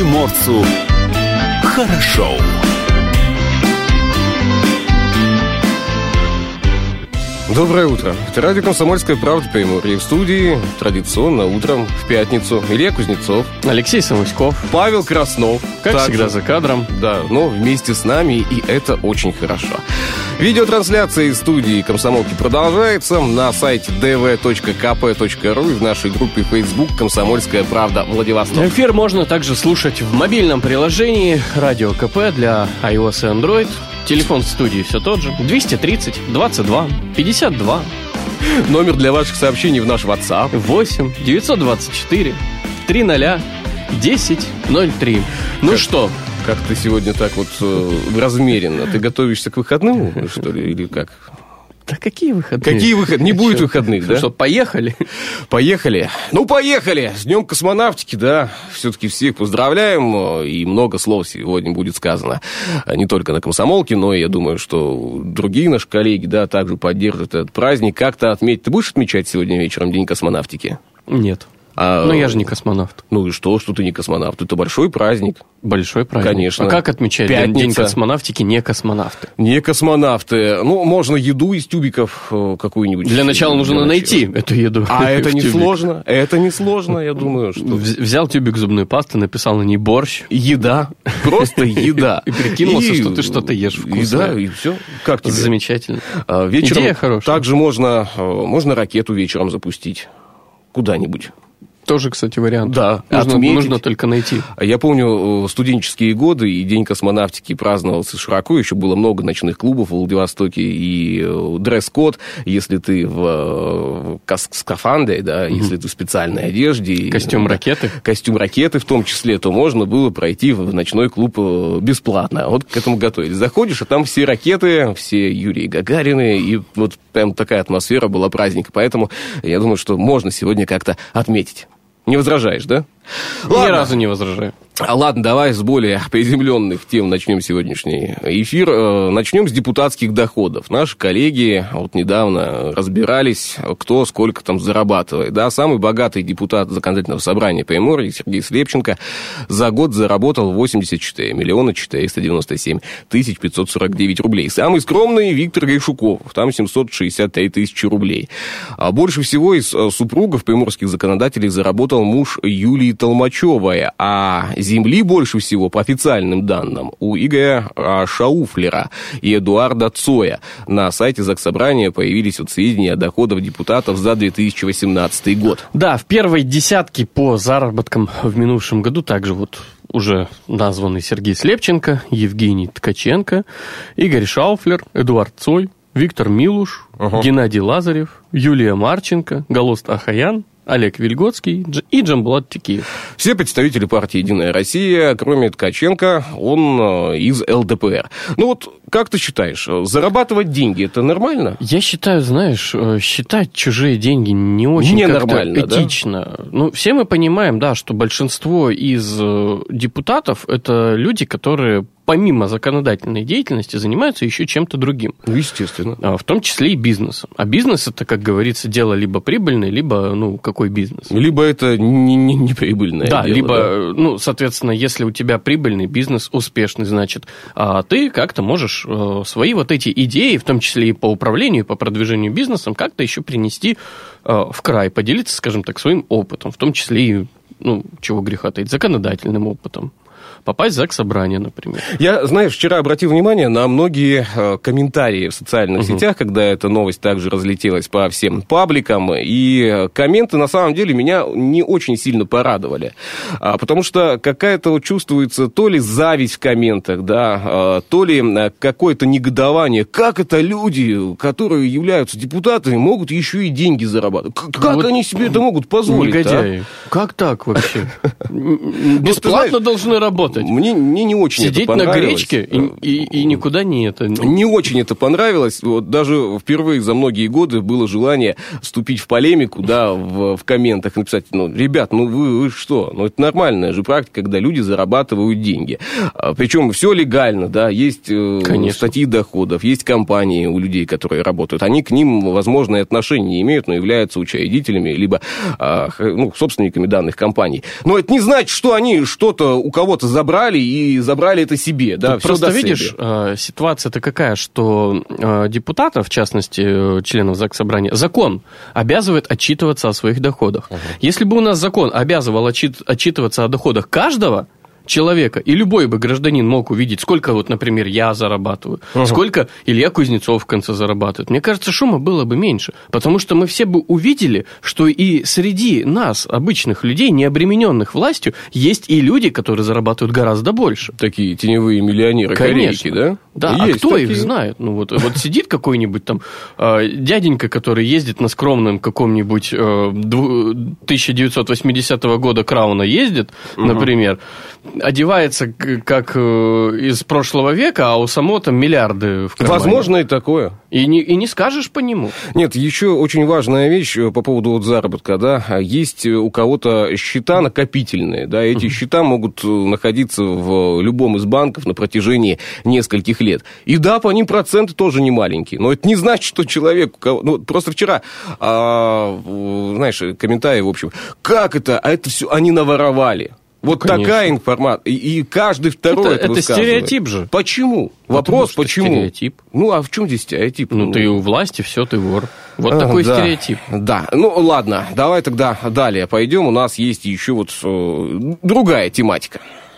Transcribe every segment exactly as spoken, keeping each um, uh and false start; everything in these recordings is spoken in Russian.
приморцу хорошо. Доброе утро. Это радио «Комсомольская правда» Приморье. В студии традиционно утром в пятницу Илья Кузнецов, Алексей Самуськов, Павел Краснов. Как также, всегда за кадром. Да, но вместе с нами, и это очень хорошо. Видеотрансляция из студии «Комсомолки» продолжается на сайте ди ви точка ка пэ точка ру и в нашей группе Facebook «Комсомольская правда» Владивосток. Эфир можно также слушать в мобильном приложении «Радио КП» для iOS и Android. Телефон в студии все тот же. двести тридцать двадцать два пятьдесят два. Номер для ваших сообщений в наш WhatsApp. восемь девятьсот двадцать четыре триста десять ноль три. Ну как, что? Как ты сегодня так вот э, размеренно? Ты готовишься к выходным, что ли, или как? Да какие выходные? Какие выходные? Не будет выходных, да? Что, поехали? Поехали. Ну, поехали. С Днем космонавтики, да. Все-таки всех поздравляем. И много слов сегодня будет сказано. Не только на «Комсомолке», но я думаю, что другие наши коллеги, да, также поддержат этот праздник. Как-то отметить. Ты будешь отмечать сегодня вечером День космонавтики? Нет. А, но я же не космонавт. Ну и что, что ты не космонавт? Это большой праздник. Большой праздник. Конечно. А как отмечать Пятница. День космонавтики не космонавты? Не космонавты. Ну, можно еду из тюбиков какую-нибудь. Для начала нужно для найти начала. эту еду. А это не тюбик. сложно. Это не сложно, я думаю. Что... Взял тюбик зубной пасты, написал на ней борщ. Еда. Просто еда. И прикинулся, что ты что-то ешь вкусное. Да, и все. Как тебе? Замечательно. Вечером идея хорошая. Также можно, можно ракету вечером запустить. Куда-нибудь. Тоже, кстати, вариант. Да, нужно, нужно только найти. Я помню студенческие годы, и День космонавтики праздновался широко. Еще было много ночных клубов в Владивостоке. И дресс-код, если ты в скафандре, да, угу. если ты в специальной одежде. Костюм да, ракеты. Костюм ракеты в том числе, то можно было пройти в ночной клуб бесплатно. Вот к этому готовились. Заходишь, а там все ракеты, все Юрии Гагарины. И вот прям такая атмосфера была праздника. Поэтому я думаю, что можно сегодня как-то отметить. Не возражаешь, да? Ладно. Ни разу не возражаю. Ладно, давай с более приземленных тем начнем сегодняшний эфир. Начнем с депутатских доходов. Наши коллеги вот недавно разбирались, кто сколько там зарабатывает. Да, самый богатый депутат Законодательного собрания Приморья Сергей Слепченко за год заработал восемьдесят четыре миллиона четыреста девяносто семь тысяч пятьсот сорок девять рублей. Самый скромный Виктор Гайшуков, там семьсот шестьдесят три тысячи рублей. А больше всего из супругов приморских законодателей заработал муж Юлии Толмачевой, а земли больше всего, по официальным данным, у Игоря Шауфлера и Эдуарда Цоя. На сайте Заксобрания появились вот сведения о доходах депутатов за две тысячи восемнадцатый год. Да, в первой десятке по заработкам в минувшем году также вот уже названы Сергей Слепченко, Евгений Ткаченко, Игорь Шауфлер, Эдуард Цой, Виктор Милуш, ага. Геннадий Лазарев, Юлия Марченко, Галост Ахаян, Олег Вильготский и Джамбулат Тикиев. Все представители партии «Единая Россия», кроме Ткаченко, он из эл дэ пэ эр. Ну вот, как ты считаешь, зарабатывать деньги – это нормально? Я считаю, знаешь, считать чужие деньги не очень не как-то нормально, этично. Да? Ну, все мы понимаем, да, что большинство из депутатов – это люди, которые помимо законодательной деятельности занимаются еще чем-то другим. Естественно. В том числе и бизнесом. А бизнес – это, как говорится, дело либо прибыльное, либо, ну, какой бизнес? Либо это не, не, не прибыльное да, дело. Либо, да, ну, соответственно, если у тебя прибыльный бизнес, успешный, значит, а ты как-то можешь свои вот эти идеи, в том числе и по управлению, и по продвижению бизнесом, как-то еще принести в край, поделиться, скажем так, своим опытом, в том числе и, ну, чего греха таить, законодательным опытом. Попасть в Заксобрание, например. Я, знаешь, вчера обратил внимание на многие э, комментарии в социальных uh-huh. сетях, когда эта новость также разлетелась по всем пабликам, и комменты, на самом деле, меня не очень сильно порадовали, а, потому что какая-то вот чувствуется то ли зависть в комментах, да, а, то ли какое-то негодование. Как это люди, которые являются депутатами, могут еще и деньги зарабатывать? Как, как вот они себе это могут позволить? Негодяи. А? Как так вообще? Бесплатно должны работать. работать. Мне, мне не очень Сидеть это понравилось. Сидеть на гречке и, и, и никуда не это... Не очень это понравилось. Вот даже впервые за многие годы было желание вступить в полемику, да, в, в комментах, написать, ну, ребят, ну вы, вы что? Ну, это нормальная же практика, когда люди зарабатывают деньги. Причем все легально, да, есть Конечно. статьи доходов, есть компании у людей, которые работают. Они к ним, возможно, отношения не имеют, но являются учредителями, либо ну, собственниками данных компаний. Но это не значит, что они что-то у кого-то забрали и забрали это себе. Да, просто видишь, ситуация-то какая, что депутатов, в частности, членов Заксобрания, закон обязывает отчитываться о своих доходах. Uh-huh. Если бы у нас закон обязывал отчит, отчитываться о доходах каждого человека, и любой бы гражданин мог увидеть, сколько, вот, например, я зарабатываю, uh-huh. сколько Илья Кузнецов в конце зарабатывает. Мне кажется, шума было бы меньше, потому что мы все бы увидели, что и среди нас, обычных людей, не обремененных властью, есть и люди, которые зарабатывают гораздо больше. Такие теневые миллионеры, корейки, да? Да, есть а кто такие? Их знает? Ну, вот, вот сидит какой-нибудь там э, дяденька, который ездит на скромном каком-нибудь э, тысяча девятьсот восьмидесятого года Крауна ездит, uh-huh. например, одевается как из прошлого века, а у самого там миллиарды в кармане. Возможно, и такое. И не, и не скажешь по нему. Нет, еще очень важная вещь по поводу вот заработка, да, есть у кого-то счета накопительные, да, эти uh-huh. счета могут находиться в любом из банков на протяжении нескольких лет. И да, по ним проценты тоже не маленькие, но это не значит, что человек, ну, просто вчера, а, знаешь, комментарий, в общем, как это, а это все они наворовали. Вот Конечно. Такая информация. И, и каждый второй это, это стереотип же. Почему? Вопрос, Потому почему? Стереотип. Ну, а в чем здесь стереотип? Ну, ты у власти, все, ты вор. Вот а, такой да, стереотип. Да, ну, ладно, давай тогда далее пойдем. У нас есть еще вот э, другая тематика.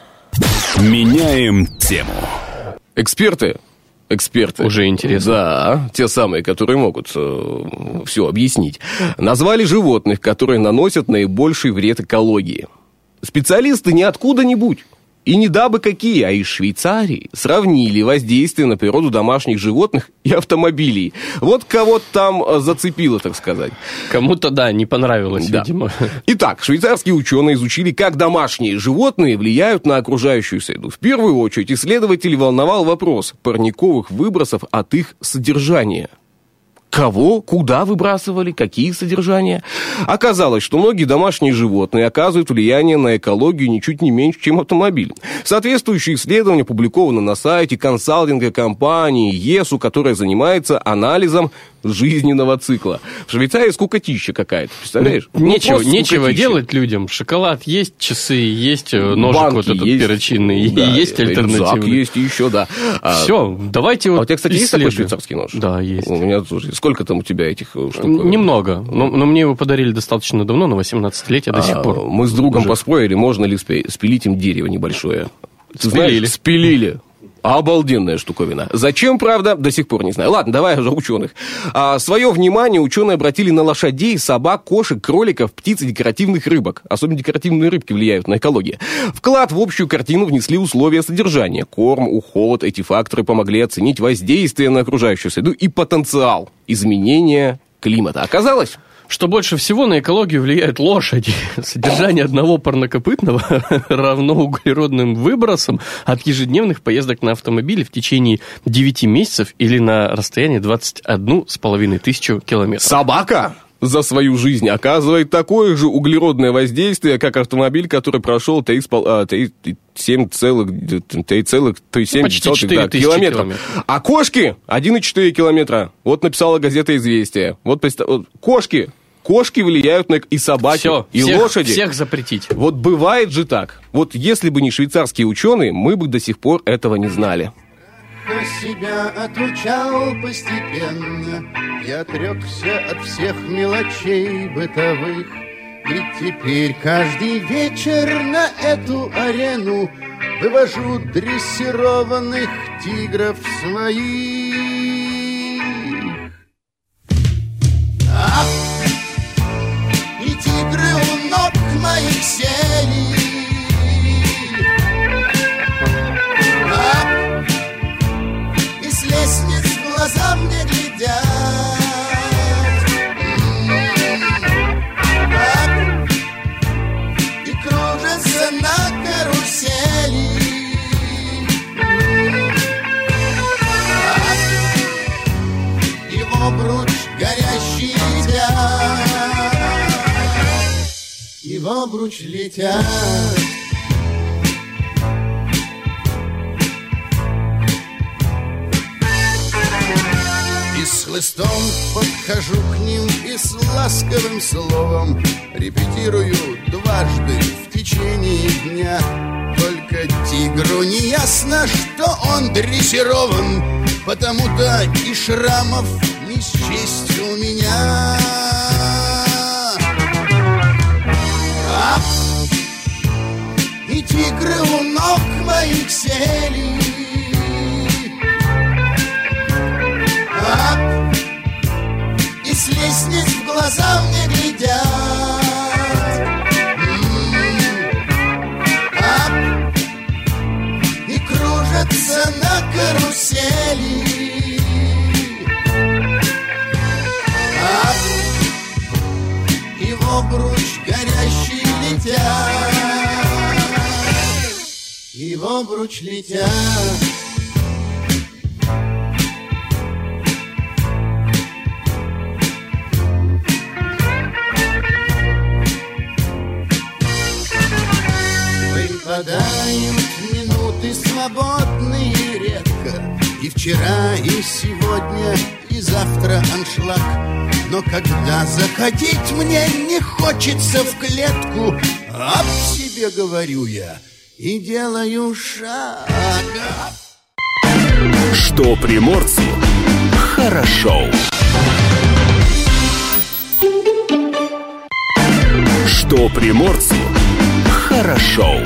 Меняем тему. Эксперты. Эксперты. Уже интересно. Да, те самые, которые могут э, все объяснить. Назвали животных, которые наносят наибольший вред экологии. Специалисты не откуда-нибудь, и не дабы какие, а из Швейцарии сравнили воздействие на природу домашних животных и автомобилей. Вот кого-то там зацепило, так сказать. Кому-то, да, не понравилось, да. видимо. Итак, швейцарские ученые изучили, как домашние животные влияют на окружающую среду. В первую очередь исследователей волновал вопрос парниковых выбросов от их содержания. Кого, куда выбрасывали, какие содержания. Оказалось, что многие домашние животные оказывают влияние на экологию ничуть не меньше, чем автомобиль. Соответствующие исследования опубликованы на сайте консалтинговой компании ЕСУ, которая занимается анализом жизненного цикла. В Швейцарии скукотища какая-то, представляешь? Ну, нечего, нечего делать людям. Шоколад есть, часы есть, ножик банки вот этот есть, перочинный, да, есть альтернативный. есть еще, да. Все, давайте вот А у тебя, кстати, есть такой швейцарский нож? Да, есть. У меня тоже. Сколько там у тебя этих штук? Немного, но, но мне его подарили достаточно давно, на восемнадцатилетие до сих пор. Мы с другом уже поспорили, можно ли спилить им дерево небольшое. Ты спилили. Знаешь, спилили. Обалденная штуковина. Зачем, правда, до сих пор не знаю. Ладно, давай уже ученых. А, свое внимание ученые обратили на лошадей, собак, кошек, кроликов, птиц и декоративных рыбок. Особенно декоративные рыбки влияют на экологию. Вклад в общую картину внесли условия содержания. Корм, уход. Эти факторы помогли оценить воздействие на окружающую среду и потенциал изменения климата. Оказалось, что больше всего на экологию влияют лошади. Содержание одного парнокопытного равно углеродным выбросам от ежедневных поездок на автомобиле в течение девяти месяцев или на расстоянии двадцать одну с половиной тысячу километров. Собака за свою жизнь оказывает такое же углеродное воздействие, как автомобиль, который прошел семь целых три семь километров. километров. А кошки один и четыре километра. Вот написала газета «Известия». Вот кошки. Кошки влияют на... И собаки, Все, и всех, лошади. Всех запретить. Вот бывает же так. Вот если бы не швейцарские ученые, мы бы до сих пор этого не знали. Себя отучал постепенно, я отрекся от всех мелочей бытовых. И теперь каждый вечер на эту арену вывожу дрессированных тигров своих. Ах, и тигры у ног моих сели. Ах, и с лестниц в глаза мне глядят. Ах, и кружатся на карусели. и в обруч летят. И с хлыстом подхожу к ним и с ласковым словом репетирую дважды в течение дня. Только тигру не ясно, что он дрессирован, потому-то и шрамов не счесть у меня. Ап! И тигры у ног моих сели. Ап! И с лестниц в глаза мне глядят. Кружатся на карусели. Ап! И в обруч горящий летят. И в обруч летят. Выпадают минуты свободные редко, и вчера, и сегодня, и завтра аншлаг. Но когда заходить мне не хочется в клетку, об себе говорю я и делаю шаг. Что приморцу хорошо. Что приморцу хорошо.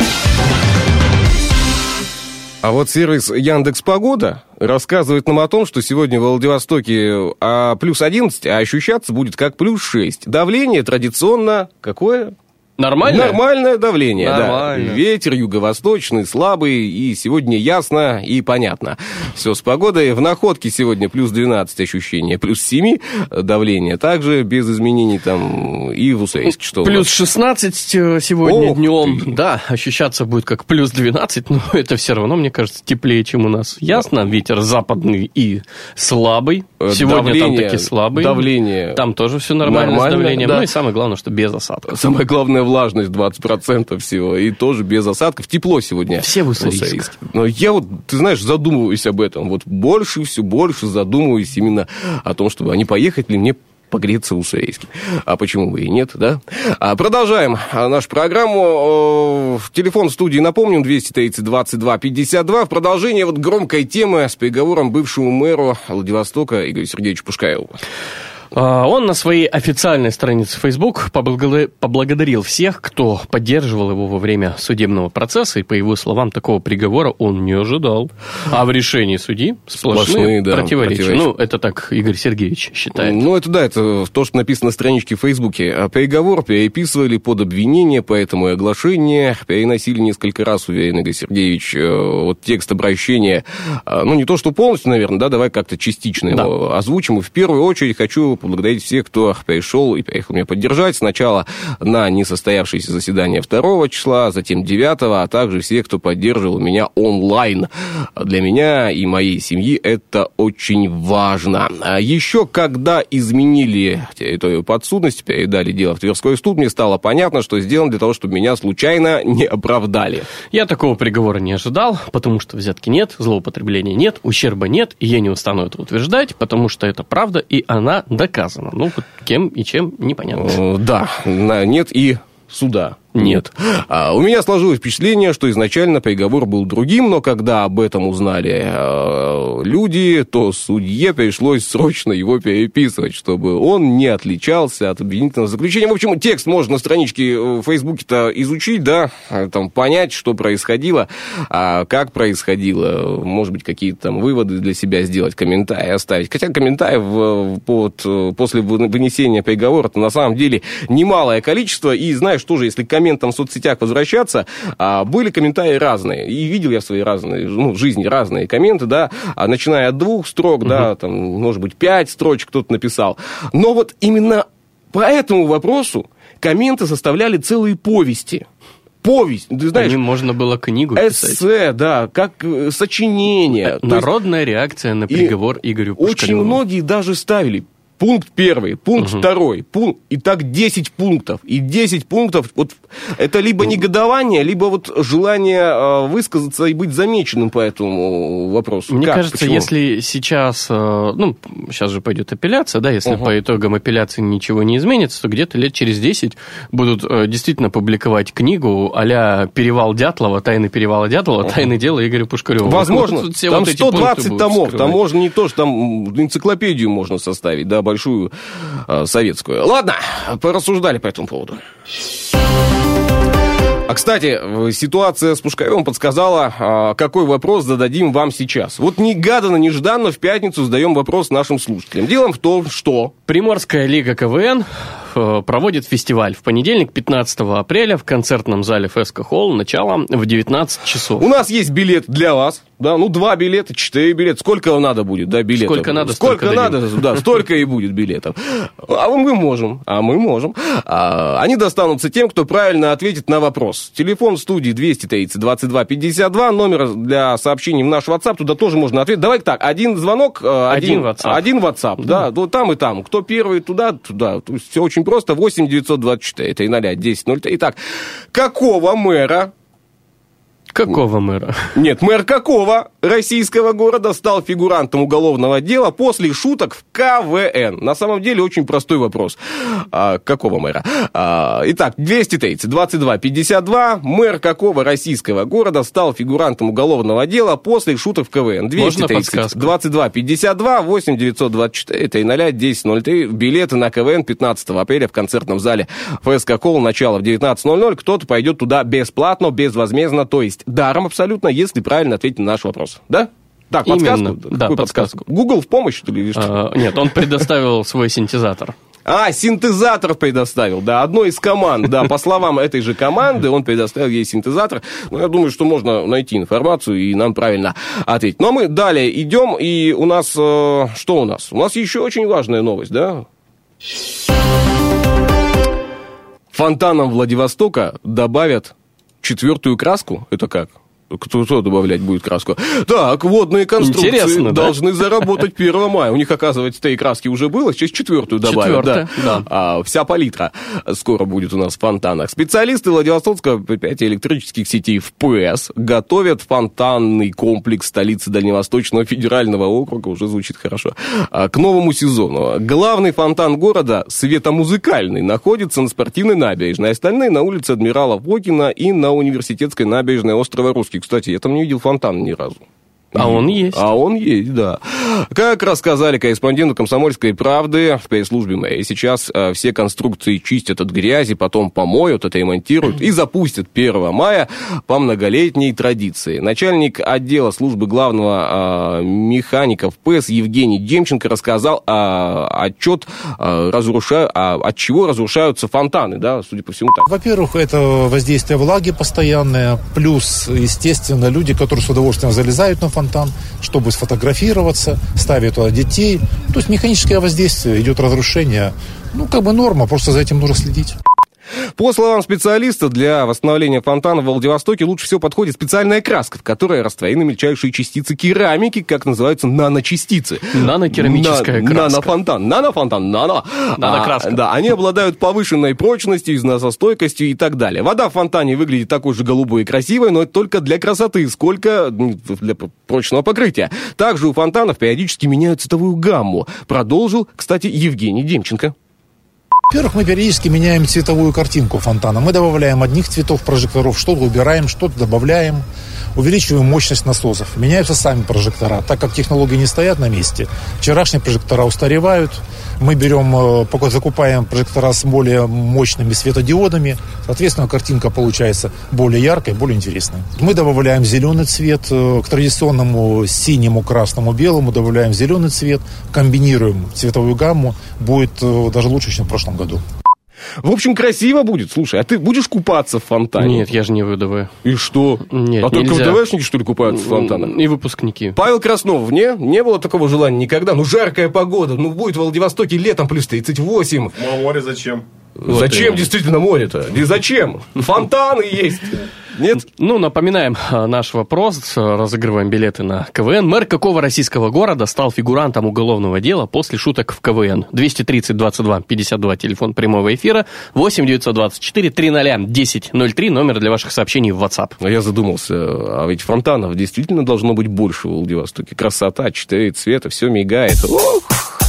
А вот сервис Яндекс.Погода рассказывает нам о том, что сегодня в Владивостоке а, плюс одиннадцать, а ощущаться будет как плюс шесть. Давление традиционно какое? Нормальное? Нормальное давление, Нормально. да. Ветер юго-восточный, слабый, и сегодня ясно и понятно. Все с погодой. В Находке сегодня плюс двенадцать ощущения, плюс семь давление. Также без изменений там и в Уссурийске. Что плюс шестнадцать сегодня Ох днем. ты. Да, ощущаться будет как плюс двенадцать, но это все равно, мне кажется, теплее, чем у нас. Ясно, ветер западный и слабый. Сегодня давление, там таки слабый. Давление. Там тоже все нормально, Нормально, с давлением. да. Ну и самое главное, что без осадков. Самое главное, влажность двадцать процентов всего, и тоже без осадков. Тепло сегодня. Все в Уссурийск. Но я вот, ты знаешь, задумываюсь об этом. Вот больше, все больше задумываюсь именно о том, чтобы, а не поехать ли мне погреться в Уссурийске. А почему бы и нет, да? А продолжаем нашу программу. Телефон в студии, напомним, двести тридцать двадцать два пятьдесят два. В продолжение вот громкой темы с приговором бывшему мэру Владивостока Игорю Сергеевичу Пушкаеву. Он на своей официальной странице Facebook поблагодарил всех, кто поддерживал его во время судебного процесса, и, по его словам, такого приговора он не ожидал. А в решении судьи сплошные, Сплошные, да, противоречия. противоречия. Ну, это так Игорь Сергеевич считает. Ну, это да, это то, что написано на страничке в Фейсбуке. Приговор переписывали под обвинение, поэтому и оглашение переносили несколько раз, уверен Игорь Сергеевич. Вот текст обращения, ну, не то, что полностью, наверное, да, давай как-то частично да. его озвучим. И в первую очередь хочу поблагодарить всех, кто пришел и приехал меня поддержать. Сначала на несостоявшееся заседание второго числа, затем девятого, а также всех, кто поддерживал меня онлайн. Для меня и моей семьи это очень важно. Еще когда изменили территорию подсудности, передали дело в Тверской суд, мне стало понятно, что сделано для того, чтобы меня случайно не оправдали. Я такого приговора не ожидал, потому что взятки нет, злоупотребления нет, ущерба нет, и я не устану это утверждать, потому что это правда, и она доказана. Ну, вот кем и чем, непонятно. Да, нет и суда. Нет. А у меня сложилось впечатление, что изначально приговор был другим, но когда об этом узнали э, люди, то судье пришлось срочно его переписывать, чтобы он не отличался от обвинительного заключения. В общем, текст можно на страничке в Фейсбуке-то изучить, да, там понять, что происходило, а как происходило, может быть, какие-то там выводы для себя сделать, комментарии оставить. Хотя комментариев под, после вынесения приговора-то на самом деле немалое количество, и знаешь, тоже, если комментам в соцсетях возвращаться, были комментарии разные. И видел я в своей разной, ну, жизни разные комменты, да, начиная от двух строк, угу. да, там, может быть, пять строчек кто-то написал. Но вот именно по этому вопросу комменты составляли целые повести. Повесть, ты знаешь... По ним можно было книгу писать. Эссе, да, как сочинение. Народная реакция на приговор Игорю Пушкареву. Очень многие даже ставили Пункт первый, пункт Угу. второй, пункт, и так десять пунктов. И десять пунктов, вот это либо негодование, либо вот желание э, высказаться и быть замеченным по этому вопросу. Мне Как? кажется, Почему? если сейчас, э, ну, сейчас же пойдет апелляция, да, если Угу. по итогам апелляции ничего не изменится, то где-то лет через десять будут э, действительно публиковать книгу а-ля «Перевал Дятлова», «Тайны перевала Дятлова», Угу. «Тайны дела Игоря Пушкарева». Возможно, Вот все там вот эти сто пункты двадцать будут томов, там скрывать. можно не то, что там энциклопедию можно составить, да, большую э, советскую. Ладно, порассуждали по этому поводу. А, кстати, ситуация с Пушкаревым подсказала, какой вопрос зададим вам сейчас. Вот негаданно-нежданно в пятницу задаем вопрос нашим слушателям. Дело в том, что... Приморская лига КВН э, проводит фестиваль в понедельник, пятнадцатого апреля, в концертном зале Фэска Холл, начало в девятнадцать часов. У нас есть билет для вас, да, ну, два билета, четыре билета, сколько вам надо будет, да, билетов? Сколько надо, сколько столько надо, дадим. да, столько и будет билетов. А мы можем, а мы можем. А, они достанутся тем, кто правильно ответит на вопрос. Телефон в студии двести тридцать двадцать два пятьдесят два, номер для сообщений в наш WhatsApp, туда тоже можно ответить. Давай так, один звонок, один, Один WhatsApp. Один WhatsApp, да, да, там и там. Кто первый, туда, туда. То есть все очень просто. восемь девятьсот двадцать четыре, три ноль десять ноль три. Итак, какого мэра... Какого мэра? Нет, мэр какого российского города стал фигурантом уголовного дела после шуток в КВН? На самом деле очень простой вопрос. А, какого мэра? А, итак, двести тридцать двадцать два пятьдесят два. Мэр какого российского города стал фигурантом уголовного дела после шуток в КВН? двести тридцать двадцать два пятьдесят два, восемь девятьсот двадцать четыре, три ноль десять ноль три. Билеты на КВН пятнадцатого апреля в концертном зале ФСК Холл. Начало в девятнадцать ноль ноль. Кто-то пойдет туда бесплатно, безвозмездно, то есть даром абсолютно, если правильно ответить на наш вопрос. Да? Так, подсказку? Именно, да, Какую подсказку. Google в помощь, что ли? или что? А, нет, он предоставил свой синтезатор. А, синтезатор предоставил, да, одной из команд, да, по словам этой же команды, он предоставил ей синтезатор. Ну, я думаю, что можно найти информацию и нам правильно ответить. Но мы далее идем, и у нас, э, что у нас? У нас еще очень важная новость, да? Фонтанам Владивостока добавят четвертую краску. Это как? Кто, кто добавлять будет краску? Так, водные конструкции Интересно, да? должны заработать первого мая. У них, оказывается, три краски уже было, сейчас четвертую добавят. Четвертая, да. А, вся палитра скоро будет у нас в фонтанах. Специалисты Владивостокского предприятия электрических сетей ВПС готовят фонтанный комплекс столицы Дальневосточного федерального округа, уже звучит хорошо, к новому сезону. Главный фонтан города, светомузыкальный, находится на спортивной набережной. Остальные на улице Адмирала Фокина и на университетской набережной острова Русский. Кстати, я там не видел фонтан ни разу. А он есть. А он есть, да. Как рассказали корреспонденты «Комсомольской правды» в пресс-службе мэрии, сейчас э, все конструкции чистят от грязи, потом помоют, отремонтируют и запустят первого мая по многолетней традиции. Начальник отдела службы главного э, механика ВПС Евгений Демченко рассказал э, отчет, э, разруша... э, от чего разрушаются фонтаны, да, судя по всему так. Во-первых, это воздействие влаги постоянное, плюс, естественно, люди, которые с удовольствием залезают на фонтан, фонтан, чтобы сфотографироваться, ставят туда детей. То есть механическое воздействие, идет разрушение. Ну, как бы норма, просто за этим нужно следить. По словам специалиста, для восстановления фонтана в Владивостоке лучше всего подходит специальная краска, в которой растворены мельчайшие частицы керамики, как называются наночастицы. Нанокерамическая На, краска. Нанофонтан, нанофонтан, нано. Нанокраска. А, да, они обладают повышенной прочностью, износостойкостью и так далее. Вода в фонтане выглядит такой же голубой и красивой, но это только для красоты, сколько для прочного покрытия. Также у фонтанов периодически меняют цветовую гамму. Продолжил, кстати, Евгений Демченко. Во-первых, мы периодически меняем цветовую картинку фонтана. Мы добавляем одних цветов прожекторов, что-то убираем, что-то добавляем. Увеличиваем мощность насосов. Меняются сами прожектора, так как технологии не стоят на месте. Вчерашние прожектора устаревают. Мы берем, закупаем прожектора с более мощными светодиодами. Соответственно, картинка получается более яркой, более интересной. Мы добавляем зеленый цвет. К традиционному синему, красному, белому добавляем зеленый цвет. Комбинируем цветовую гамму. Будет даже лучше, чем в прошлом году. В общем, красиво будет. Слушай, а ты будешь купаться в фонтане? Нет, я же не ВДВ. И что? Нет, а только нельзя. ВДВшники, что ли, купаются в фонтанах? И выпускники. Павел Краснов, не? Не было такого желания никогда? Ну, жаркая погода, ну, будет в Владивостоке летом плюс тридцать восемь. Ну, а море зачем? Вот зачем именно. Действительно море-то? И зачем? Фонтаны есть. Нет? Ну, напоминаем наш вопрос. Разыгрываем билеты на КВН. Мэр какого российского города стал фигурантом уголовного дела после шуток в КВН? двести тридцать двадцать два пятьдесят два, телефон прямого эфира. восемь девятьсот двадцать четыре триста десять ноль три, номер для ваших сообщений в WhatsApp. А я задумался, а ведь фонтанов действительно должно быть больше в Владивостоке. Красота, четыре цвета, все мигает. Ох!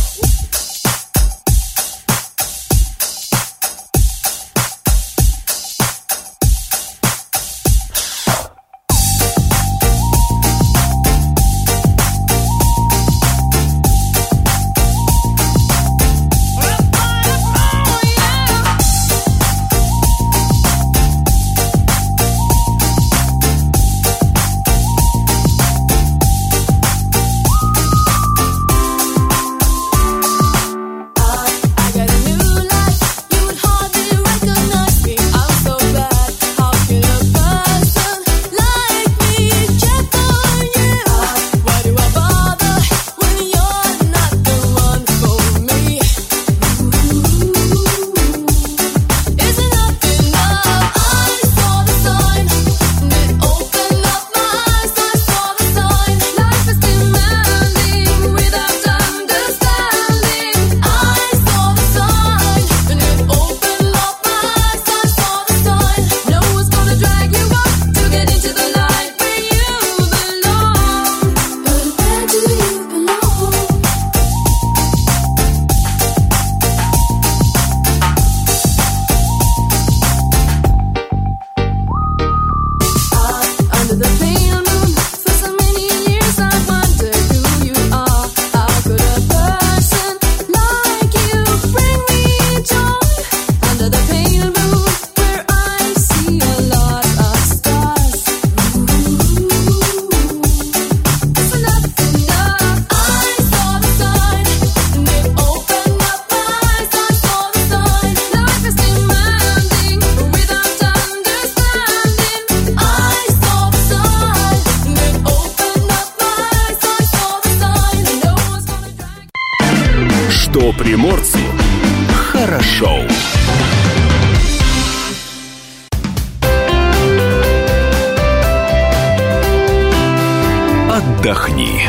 Что приморцу хорошо. Отдохни.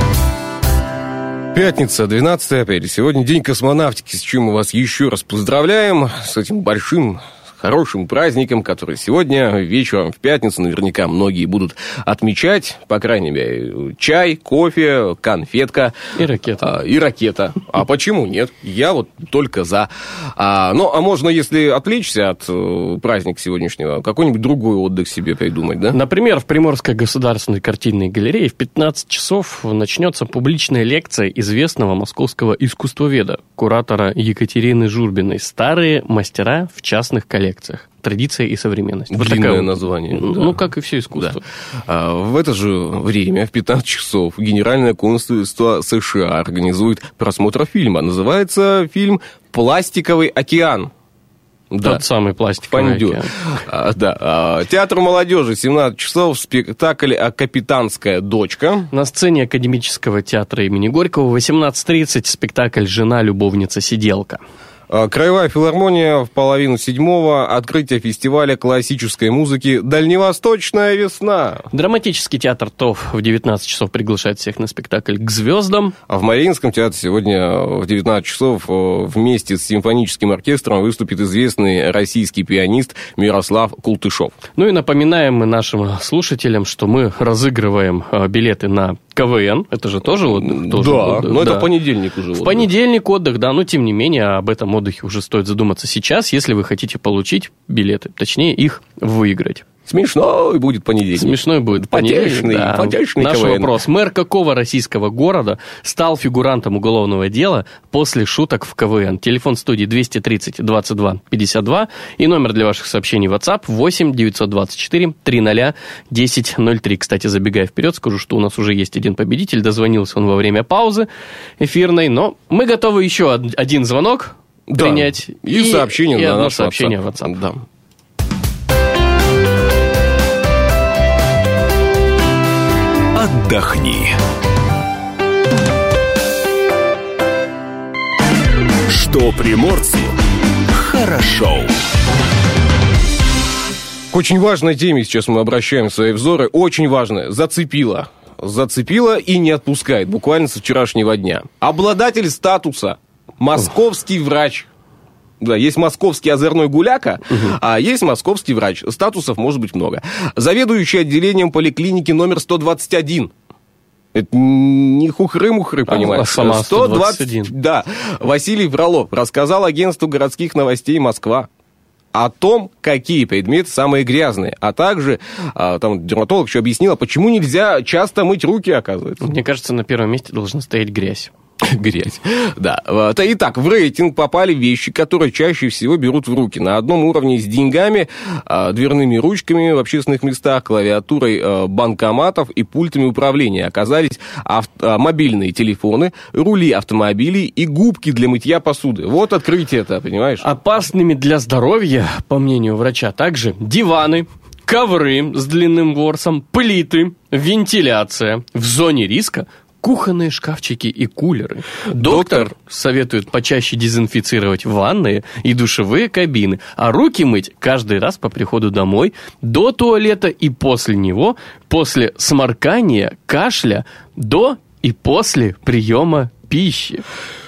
Пятница, двенадцатое апреля. Сегодня день космонавтики, с чем мы вас еще раз поздравляем. С этим большим, хорошим праздником, который сегодня вечером в пятницу наверняка многие будут отмечать. По крайней мере, чай, кофе, конфетка. И ракета. А, и ракета. А почему нет? Я вот только за. А, ну, а можно, если отвлечься от э, праздника сегодняшнего, какой-нибудь другой отдых себе придумать, да? Например, в Приморской государственной картинной галерее в пятнадцать часов начнется публичная лекция известного московского искусствоведа, куратора Екатерины Журбиной «Старые мастера в частных коллекциях. Традиция и современность». Длинное вот такое название. Ну, да. как и все искусство. Да. А в это же время, в пятнадцать часов, Генеральное консульство США организует просмотр фильма. Называется фильм «Пластиковый океан». Да. Тот самый пластиковый океан. А, да. А, театр молодежи, семнадцать часов, спектакль «Капитанская дочка». На сцене Академического театра имени Горького в восемнадцать тридцать спектакль «Жена, любовница, сиделка». Краевая филармония в половину седьмого. Открытие фестиваля классической музыки «Дальневосточная весна». Драматический театр ТОВ в девятнадцать часов приглашает всех на спектакль «К звездам». А в Мариинском театре сегодня в девятнадцать часов вместе с симфоническим оркестром выступит известный российский пианист Мирослав Култышев. Ну и напоминаем мы нашим слушателям, что мы разыгрываем билеты на КВН. Это же тоже отдых? Тоже да, отдых, но да. это в понедельник уже. В отдых. понедельник отдых, да, но тем не менее об этом отдыхе уже стоит задуматься сейчас, если вы хотите получить билеты, точнее их выиграть. Смешной будет понедельник. Смешной будет потешный, понедельник, да. потешный Наш КВН. вопрос. Мэр какого российского города стал фигурантом уголовного дела после шуток в КВН? Телефон студии двести тридцать двадцать два пятьдесят два и номер для ваших сообщений в WhatsApp восемь девятьсот двадцать четыре триста десять ноль три. Кстати, забегая вперед, скажу, что у нас уже есть один победитель. Дозвонился он во время паузы эфирной, но мы готовы еще один звонок да. принять. И, и сообщение и на одно наш сообщение WhatsApp. в WhatsApp. Да. Отдохни. Что приморцу хорошо. К очень важной теме сейчас мы обращаем свои взоры. Очень важная. Зацепила. Зацепила и не отпускает. Буквально со вчерашнего дня. Обладатель статуса московский врач. Да, есть московский озорной гуляка, угу. а есть московский врач. Статусов может быть много. Заведующий отделением поликлиники номер сто двадцать один. Это не хухры-мухры, понимаешь? А сама сто двадцать один. Да. Василий Фролов рассказал агентству городских новостей «Москва» о том, какие предметы самые грязные. А также там дерматолог еще объяснила, почему нельзя часто мыть руки, оказывается. Мне кажется, на первом месте должна стоять грязь. Грязь, да. Итак, в рейтинг попали вещи, которые чаще всего берут в руки. На одном уровне с деньгами, дверными ручками в общественных местах, клавиатурой банкоматов и пультами управления оказались авто- мобильные телефоны, рули автомобилей и губки для мытья посуды. Вот открытие-то, понимаешь? Опасными для здоровья, по мнению врача, также диваны, ковры с длинным ворсом, плиты, вентиляция. В зоне риска кухонные шкафчики и кулеры. Доктор, Доктор советует почаще дезинфицировать ванные и душевые кабины, а руки мыть каждый раз по приходу домой, до туалета и после него, после сморкания, кашля, до и после приема пищи.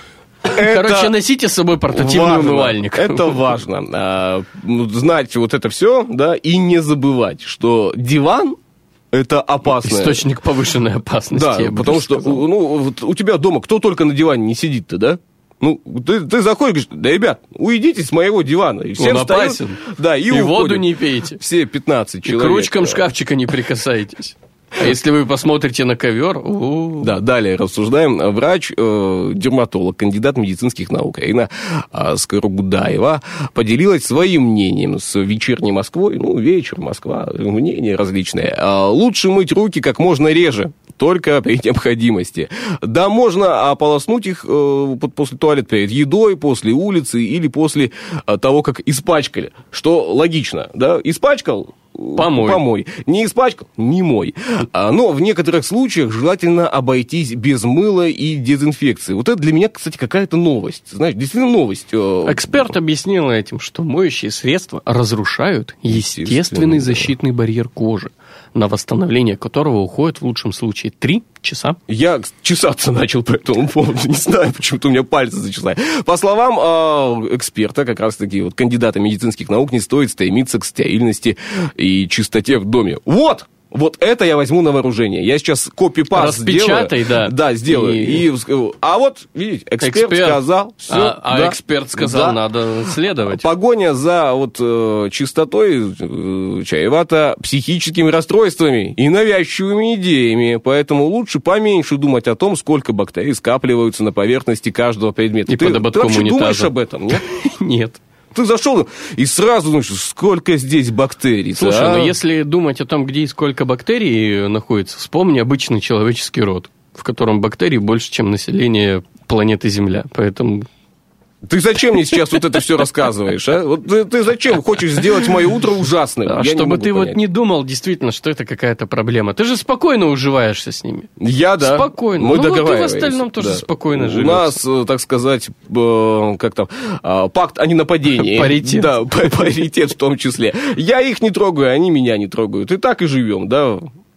Это Короче, носите с собой портативный важно, умывальник. Это важно. А, знать вот это все, да, и не забывать, что диван это опасно. Источник повышенной опасности. Да, потому что ну, вот у тебя дома кто только на диване не сидит-то, да? Ну, ты, ты заходишь, говоришь, да, ребят, уйдите с моего дивана. И все Он встают, опасен. Да, и, и воду не пейте. Все пятнадцать человек. И к ручкам шкафчика не прикасайтесь. А если вы посмотрите на ковер... У-у-у. Да, далее рассуждаем. Врач, э, дерматолог, кандидат медицинских наук Ирина э, Скоробудаева поделилась своим мнением с «Вечерней Москвой». Ну, вечер, Москва, мнения различные. Э, лучше мыть руки как можно реже, только при необходимости. Да, можно ополоснуть их э, после туалета перед едой, после улицы или после э, того, как испачкали. Что логично, да? Испачкал? Помой. Помой. Не испачкал? Не мой. Но в некоторых случаях желательно обойтись без мыла и дезинфекции. Вот это для меня, кстати, какая-то новость. Знаешь, действительно новость. Эксперт объяснил этим, что моющие средства разрушают естественный защитный барьер кожи, на восстановление которого уходит в лучшем случае три часа. Я чесаться начал по этому поводу. Не знаю, почему-то у меня пальцы зачесали. По словам э, эксперта, как раз-таки вот, кандидата медицинских наук, не стоит стремиться к стерильности и чистоте в доме. Вот! Вот это я возьму на вооружение. Я сейчас копипаст сделаю. Распечатай, да. Да, сделаю. И... И... А вот, видите, эксперт, эксперт. сказал. Все, а а да, эксперт сказал, да. Надо следовать. Погоня за вот, э, чистотой э, чревата психическими расстройствами и навязчивыми идеями. Поэтому лучше поменьше думать о том, сколько бактерий скапливаются на поверхности каждого предмета. И ты, под ободком ты вообще унитаза. думаешь об этом, нет? Нет. Ты зашел и сразу думаешь, сколько здесь бактерий. Слушай, а? ну если думать о том, где и сколько бактерий находится, вспомни обычный человеческий род, в котором бактерий больше, чем население планеты Земля. Поэтому... Ты зачем мне сейчас вот это все рассказываешь, а? Вот ты, ты зачем хочешь сделать мое утро ужасным? А Я чтобы ты понять. вот не думал действительно, что это какая-то проблема. Ты же спокойно уживаешься с ними. Я, да. Спокойно. Мы ну, договариваемся. Вот и в остальном тоже да. спокойно У живешь. нас, так сказать, как там, пакт о ненападении. Паритет. Да, паритет в том числе. Я их не трогаю, они меня не трогают. И так и живем, да.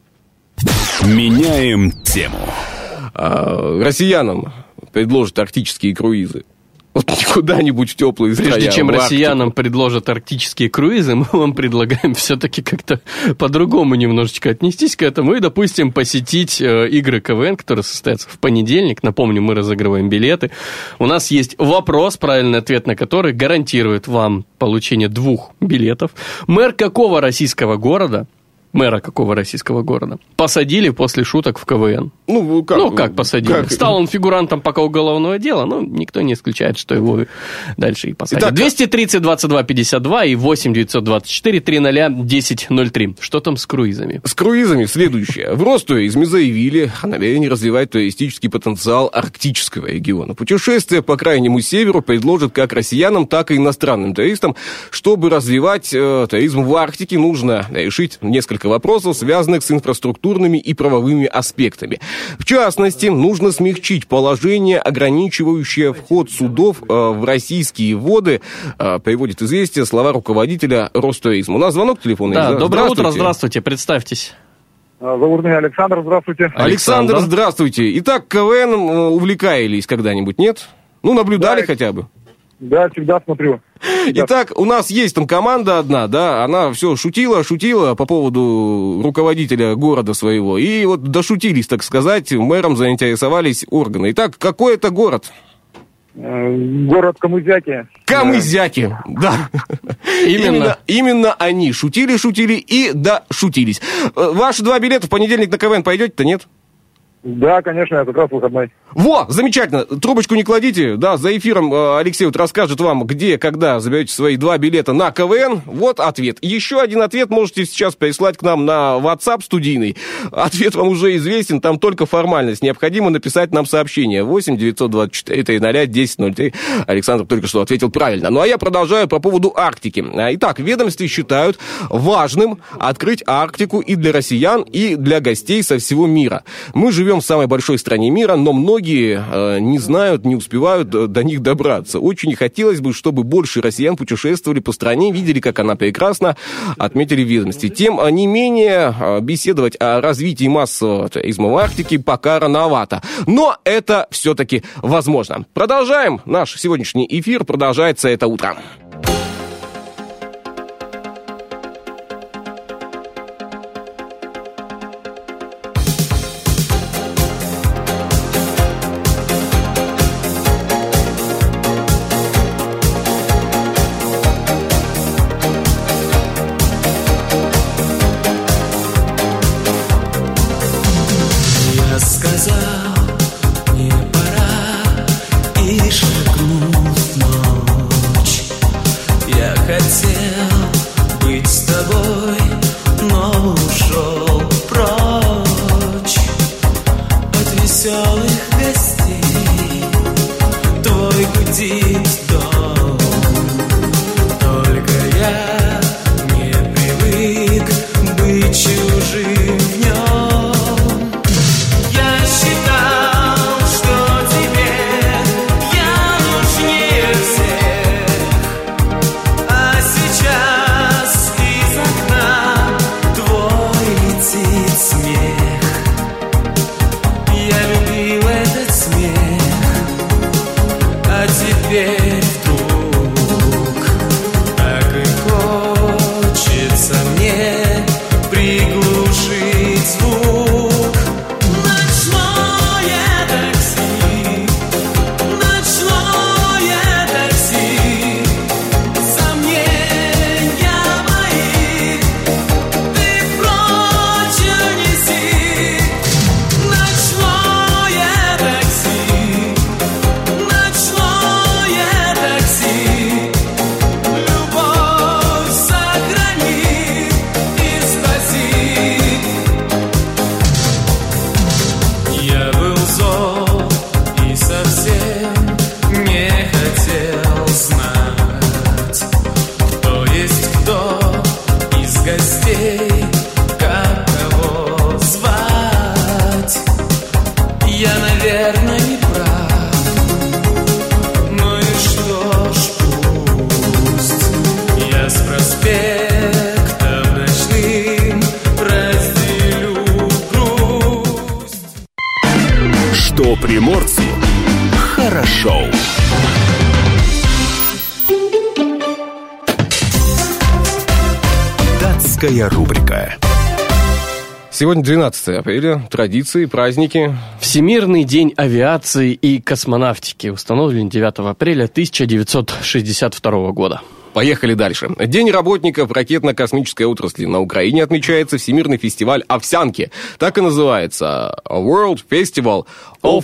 Меняем тему. Россиянам предложат арктические круизы. Вот куда-нибудь в теплые Прежде края. чем Арктику. россиянам предложат арктические круизы, мы вам предлагаем все-таки как-то по-другому немножечко отнестись к этому и, допустим, посетить э, игры КВН, которые состоятся в понедельник. Напомню, мы разыгрываем билеты. У нас есть вопрос, правильный ответ на который гарантирует вам получение двух билетов. Мэр какого российского города... Мэра какого российского города посадили после шуток в КВН? Ну, как, ну, как посадили? Как? Стал он фигурантом пока уголовного дела, но никто не исключает, что его дальше и посадят. Итак, двести тридцать двадцать два пятьдесят два и восемь девятьсот двадцать четыре триста десять ноль три. Что там с круизами? С круизами следующее. В Ростове заявили о намерении развивать туристический потенциал арктического региона. Путешествие по крайнему северу предложат как россиянам, так и иностранным туристам. Чтобы развивать э, туризм в Арктике, нужно решить несколько несколько вопросов, связанных с инфраструктурными и правовыми аспектами. В частности, нужно смягчить положение, ограничивающее вход судов э, в российские воды, э, приводит «Известия» слова руководителя Ростуризма. У нас звонок телефонный. Да, доброе здравствуйте. утро, здравствуйте, представьтесь. Зовут меня Александр, здравствуйте. Александр, Александр, здравствуйте. Итак, КВН увлекались когда-нибудь, нет? Ну, наблюдали Да. хотя бы. Да, всегда смотрю. Всегда. Итак, у нас есть там команда одна, да, она все шутила, шутила по поводу руководителя города своего, и вот дошутились, так сказать, мэром заинтересовались органы. Итак, какой это город? Э, Город Камызяки. Камызяки, да. Именно. Именно, именно они шутили, шутили и дошутились. Э, Ваши два билета в понедельник на КВН пойдете-то, нет? Да, конечно, я как раз выходной. Во, замечательно. Трубочку не кладите. Да, за эфиром э, Алексей вот расскажет вам, где, когда заберете свои два билета на КВН. Вот ответ. Еще один ответ можете сейчас прислать к нам на WhatsApp студийный. Ответ вам уже известен, там только формальность. Необходимо написать нам сообщение. восемь девятьсот двадцать четыре три ноль десять ноль три. Александр только что ответил правильно. Ну, а я продолжаю по поводу Арктики. Итак, в ведомстве считают важным открыть Арктику и для россиян, и для гостей со всего мира. Мы живем в самой большой стране мира, но многие э, не знают, не успевают э, до них добраться. Очень хотелось бы, чтобы больше россиян путешествовали по стране, видели, как она прекрасна, отметили в ведомстве. Тем не менее, э, беседовать о развитии массового туризма в Арктике пока рановато. Но это все-таки возможно. Продолжаем наш сегодняшний эфир. Продолжается это утро. Что приморцу хорошо. Датская рубрика. Сегодня двенадцатое апреля, традиции, праздники. Всемирный день авиации и космонавтики установлен девятого апреля тысяча девятьсот шестьдесят второго года. Поехали дальше. День работников ракетно-космической отрасли. На Украине отмечается Всемирный фестиваль овсянки. Так и называется. World Festival of...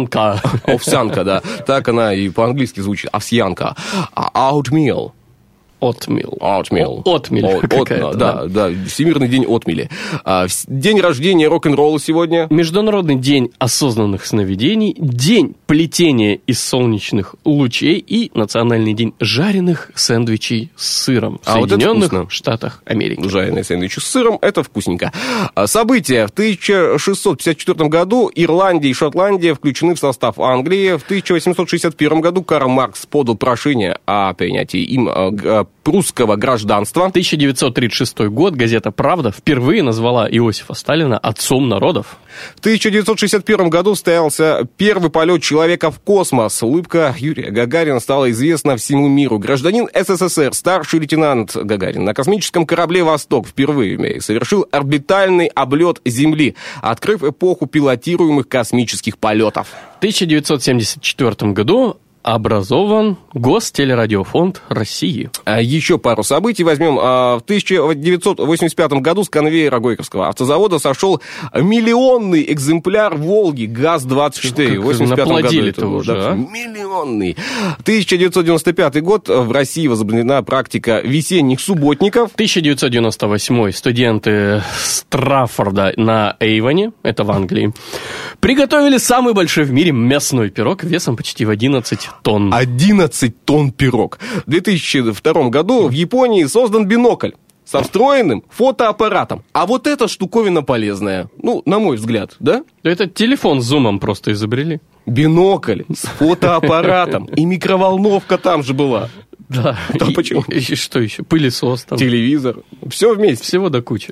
Овсянка. Овсянка, да. Так она и по-английски звучит. Овсянка. Oatmeal. Отмель. Отмель. Отмель От- какая-то, от- да, да, Всемирный день отмели. А, в- День рождения рок-н-ролла сегодня. Международный день осознанных сновидений, день плетения из солнечных лучей и Национальный день жареных сэндвичей с сыром в А вот это Соединенных вкусно. Штатах Америки. Жареные сэндвичи с сыром, это вкусненько. А, События. В тысяча шестьсот пятьдесят четвёртом году Ирландия и Шотландия включены в состав Англии. В тысяча восемьсот шестьдесят первом году Карл Маркс подал прошение о принятии им а, г- прусского гражданства. тысяча девятьсот тридцать шестой год газета «Правда» впервые назвала Иосифа Сталина отцом народов. В тысяча девятьсот шестьдесят первом году состоялся первый полет человека в космос. Улыбка Юрия Гагарина стала известна всему миру. Гражданин СССР, старший лейтенант Гагарин, на космическом корабле «Восток» впервые в мире совершил орбитальный облет Земли, открыв эпоху пилотируемых космических полетов. В тысяча девятьсот семьдесят четвёртом году образован Гостелерадиофонд России. А Еще пару событий возьмем. А, В тысяча девятьсот восемьдесят пятом году с конвейера Горьковского автозавода сошел миллионный экземпляр «Волги» ГАЗ двадцать четыре. Как В восемьдесят пятом году наплодили-то это было, уже, да. а? Миллионный. тысяча девятьсот девяносто пятый год. В России возобновлена практика весенних субботников. тысяча девятьсот девяносто восьмой студенты Страффорда на Эйвоне, это в Англии, приготовили самый большой в мире мясной пирог весом почти в одиннадцать тонн. одиннадцать тонн пирог. В две тысячи втором году в Японии создан бинокль со встроенным фотоаппаратом. А вот эта штуковина полезная. Ну, на мой взгляд, да? Это телефон с зумом просто изобрели. Бинокль с фотоаппаратом. И микроволновка там же была. Да. Да И- почему? И, и что еще? Пылесос там. Телевизор. Все вместе. Всего до кучи.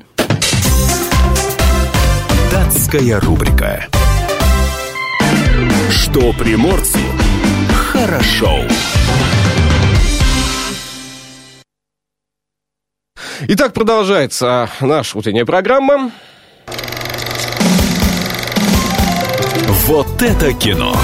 Датская рубрика. Что приморцу хорошо. Итак, продолжается наша утренняя программа. Вот это кино.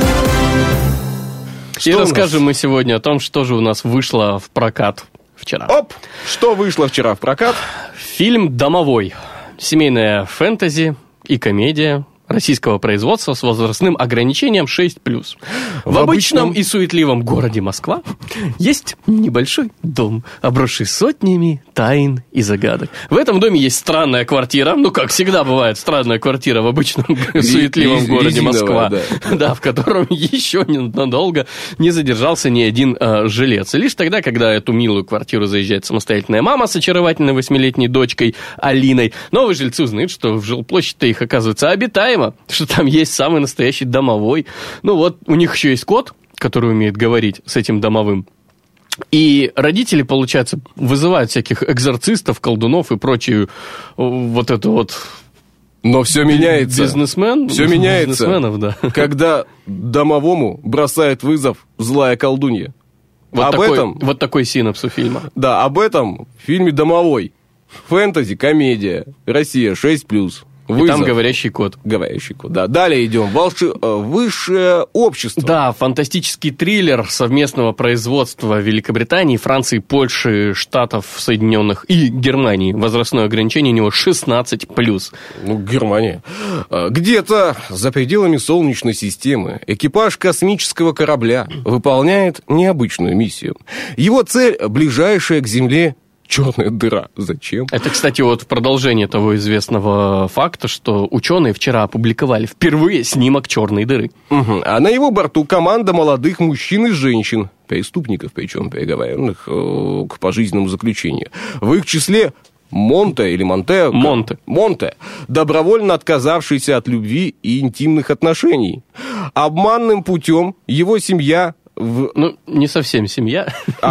И Что у нас? расскажем мы сегодня о том, что же у нас вышло в прокат вчера. Оп! Что вышло вчера в прокат? Фильм «Домовой». Семейная фэнтези и комедия российского производства с возрастным ограничением шесть плюс. В, В обычном обычном и суетливом городе Москва есть небольшой дом, обросший сотнями тайн и загадок. В этом доме есть странная квартира, ну, как всегда бывает, странная квартира в обычном суетливом рез- городе резиновая, Москва. да. Да, в котором еще ненадолго не задержался ни один э, жилец. И лишь тогда, когда эту милую квартиру заезжает самостоятельная мама с очаровательной восьмилетней дочкой Алиной, новые жильцы узнают, что в жилплощадь-то их, оказывается, обитаема, что там есть самый настоящий домовой. Ну вот, у них еще есть кот, который умеет говорить с этим домовым. И родители, получается, вызывают всяких экзорцистов, колдунов и прочую э, вот эту вот... Но все меняется. Бизнесмен? Все меняется. Бизнесменов, да. Когда домовому бросает вызов злая колдунья. Вот, об такой, этом, вот такой синапс у фильма. да, об этом в фильме «Домовой». Фэнтези, комедия, Россия, шесть плюс. И Вызов. там говорящий кот. Говорящий кот, да. Далее идем. Волши... э, Высшее общество. Да, фантастический триллер совместного производства Великобритании, Франции, Польши, Штатов Соединенных и Германии. Возрастное ограничение у него шестнадцать плюс. Ну, Германия. А, Где-то за пределами Солнечной системы экипаж космического корабля выполняет необычную миссию. Его цель – ближайшая к Земле черная дыра. Зачем? Это, кстати, вот в продолжение того известного факта, что ученые вчера опубликовали впервые снимок черной дыры. Мгм. А на его борту команда молодых мужчин и женщин, преступников, причем приговоренных э, к пожизненному заключению. В их числе Монте или Монте... Монте. Монте, добровольно отказавшийся от любви и интимных отношений. Обманным путем его семья... В... Ну, не совсем семья.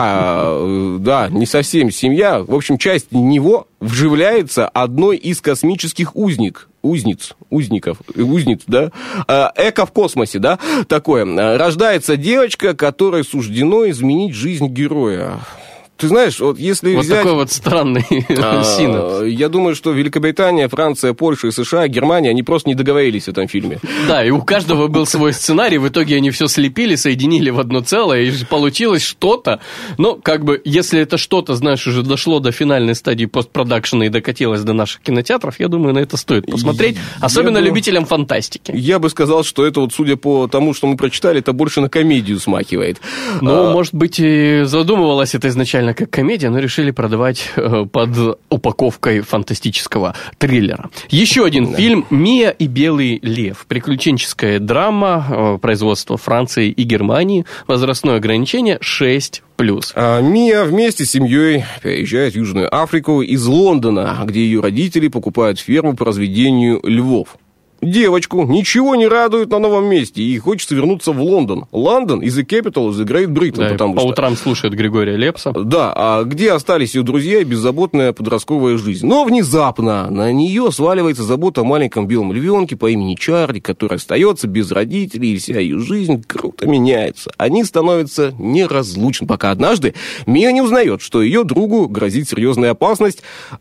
А, э, да, не совсем семья. В общем, часть него вживляется одной из космических узник, узниц, узников, э, узниц, да, э, эко в космосе, да, такое. Э, Рождается девочка, которой суждено изменить жизнь героя. Ты знаешь, вот если Вот взять... такой вот странный а, синапс. Я думаю, что Великобритания, Франция, Польша и США, Германия, они просто не договорились в этом фильме. Да, и у каждого был свой сценарий, в итоге они все слепили, соединили в одно целое, и получилось что-то. Но, как бы, если это что-то, знаешь, уже дошло до финальной стадии постпродакшена и докатилось до наших кинотеатров, я думаю, на это стоит посмотреть, особенно думаю- любителям фантастики. Я бы сказал, что это вот, судя по тому, что мы прочитали, это больше на комедию смахивает. Ну, А, может быть, и задумывалось это изначально изначально как комедия, но решили продавать э, под упаковкой фантастического триллера. Еще один да. фильм «Мия и белый лев». Приключенческая драма, э, производство Франции и Германии. Возрастное ограничение шесть плюс. А Мия вместе с семьей переезжает в Южную Африку из Лондона, где ее родители покупают ферму по разведению львов. Девочку ничего не радует на новом месте, и хочется вернуться в Лондон. Лондон is the capital of the Great Britain. Да, потому по что... утрам слушает Григория Лепса. Да, а где остались ее друзья и беззаботная подростковая жизнь? Но внезапно на нее сваливается забота о маленьком белом львенке по имени Чарли, который остается без родителей, и вся ее жизнь круто меняется. Они становятся неразлучны, пока однажды Мия не узнает, что ее другу грозит серьезная опасность,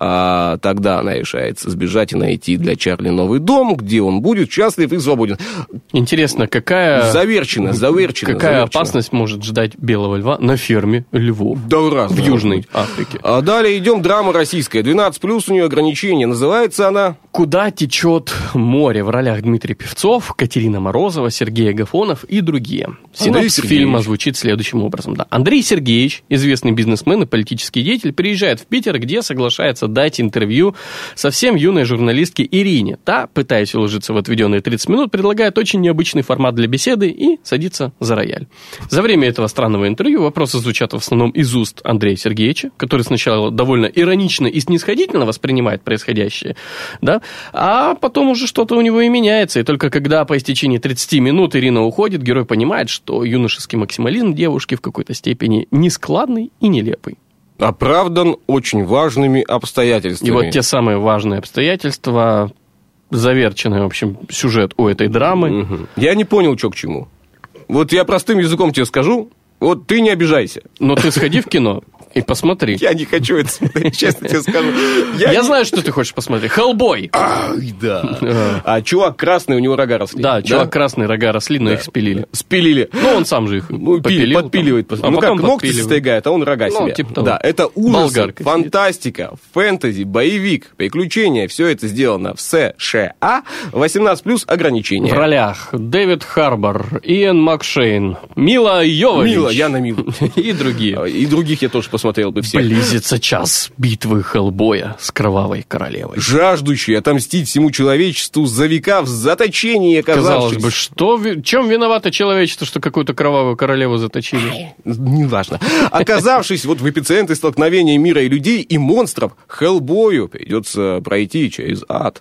а тогда она решается сбежать и найти для Чарли новый дом, где он будет счастлив и свободен. Интересно, какая... Заверчено, заверчено. Какая заверчено. опасность может ждать белого льва на ферме львов да, раз, в Южной Африке? А далее идем, драма российская. двенадцать плюс у нее ограничение. Называется она... «Куда течет море». В ролях Дмитрий Певцов, Катерина Морозова, Сергей Агафонов и другие. Синопсис фильма звучит следующим образом. Да. Андрей Сергеевич, известный бизнесмен и политический деятель, приезжает в Питер, где соглашается дать интервью совсем юной журналистке Ирине. Та, пытаясь уложиться в отведенные тридцать минут, предлагает очень необычный формат для беседы и садится за рояль. За время этого странного интервью вопросы звучат в основном из уст Андрея Сергеевича, который сначала довольно иронично и снисходительно воспринимает происходящее, да, а потом уже что-то у него и меняется, и только когда по истечении тридцати минут Ирина уходит, герой понимает, что юношеский максимализм девушки в какой-то степени нескладный и нелепый. Оправдан очень важными обстоятельствами. И вот те самые важные обстоятельства... Заверченный, в общем, сюжет у этой драмы. Угу. Я не понял, что к чему. Вот я простым языком тебе скажу, вот ты не обижайся. Но ты сходи в кино и посмотри. Я не хочу это смотреть, честно тебе скажу. Я, Я не... знаю, что ты хочешь посмотреть. «Хеллбой». Ай, да. А чувак красный, у него рога росли. Да, чувак красный, рога росли, но их спилили. Спилили. Ну, он сам же их попилил. Подпиливает. Ну, как ногти состригает, а он рога себе. Да, это ужас, фантастика, фэнтези, боевик, приключения. Все это сделано в США. восемнадцать плюс ограничения. В ролях Дэвид Харбор, Иэн Макшейн, Мила Йовович. Мила, я на Милу. И другие. И других я тоже посмотрел. Смотрел бы всех. Близится час битвы Хеллбоя с кровавой королевой. Жаждущий отомстить всему человечеству за века в заточении оказавшись. Казалось бы, что, чем виновато человечество, что какую-то кровавую королеву заточили? Неважно. Оказавшись вот в эпицентре столкновения мира и людей, и монстров, Хеллбою придется пройти через ад,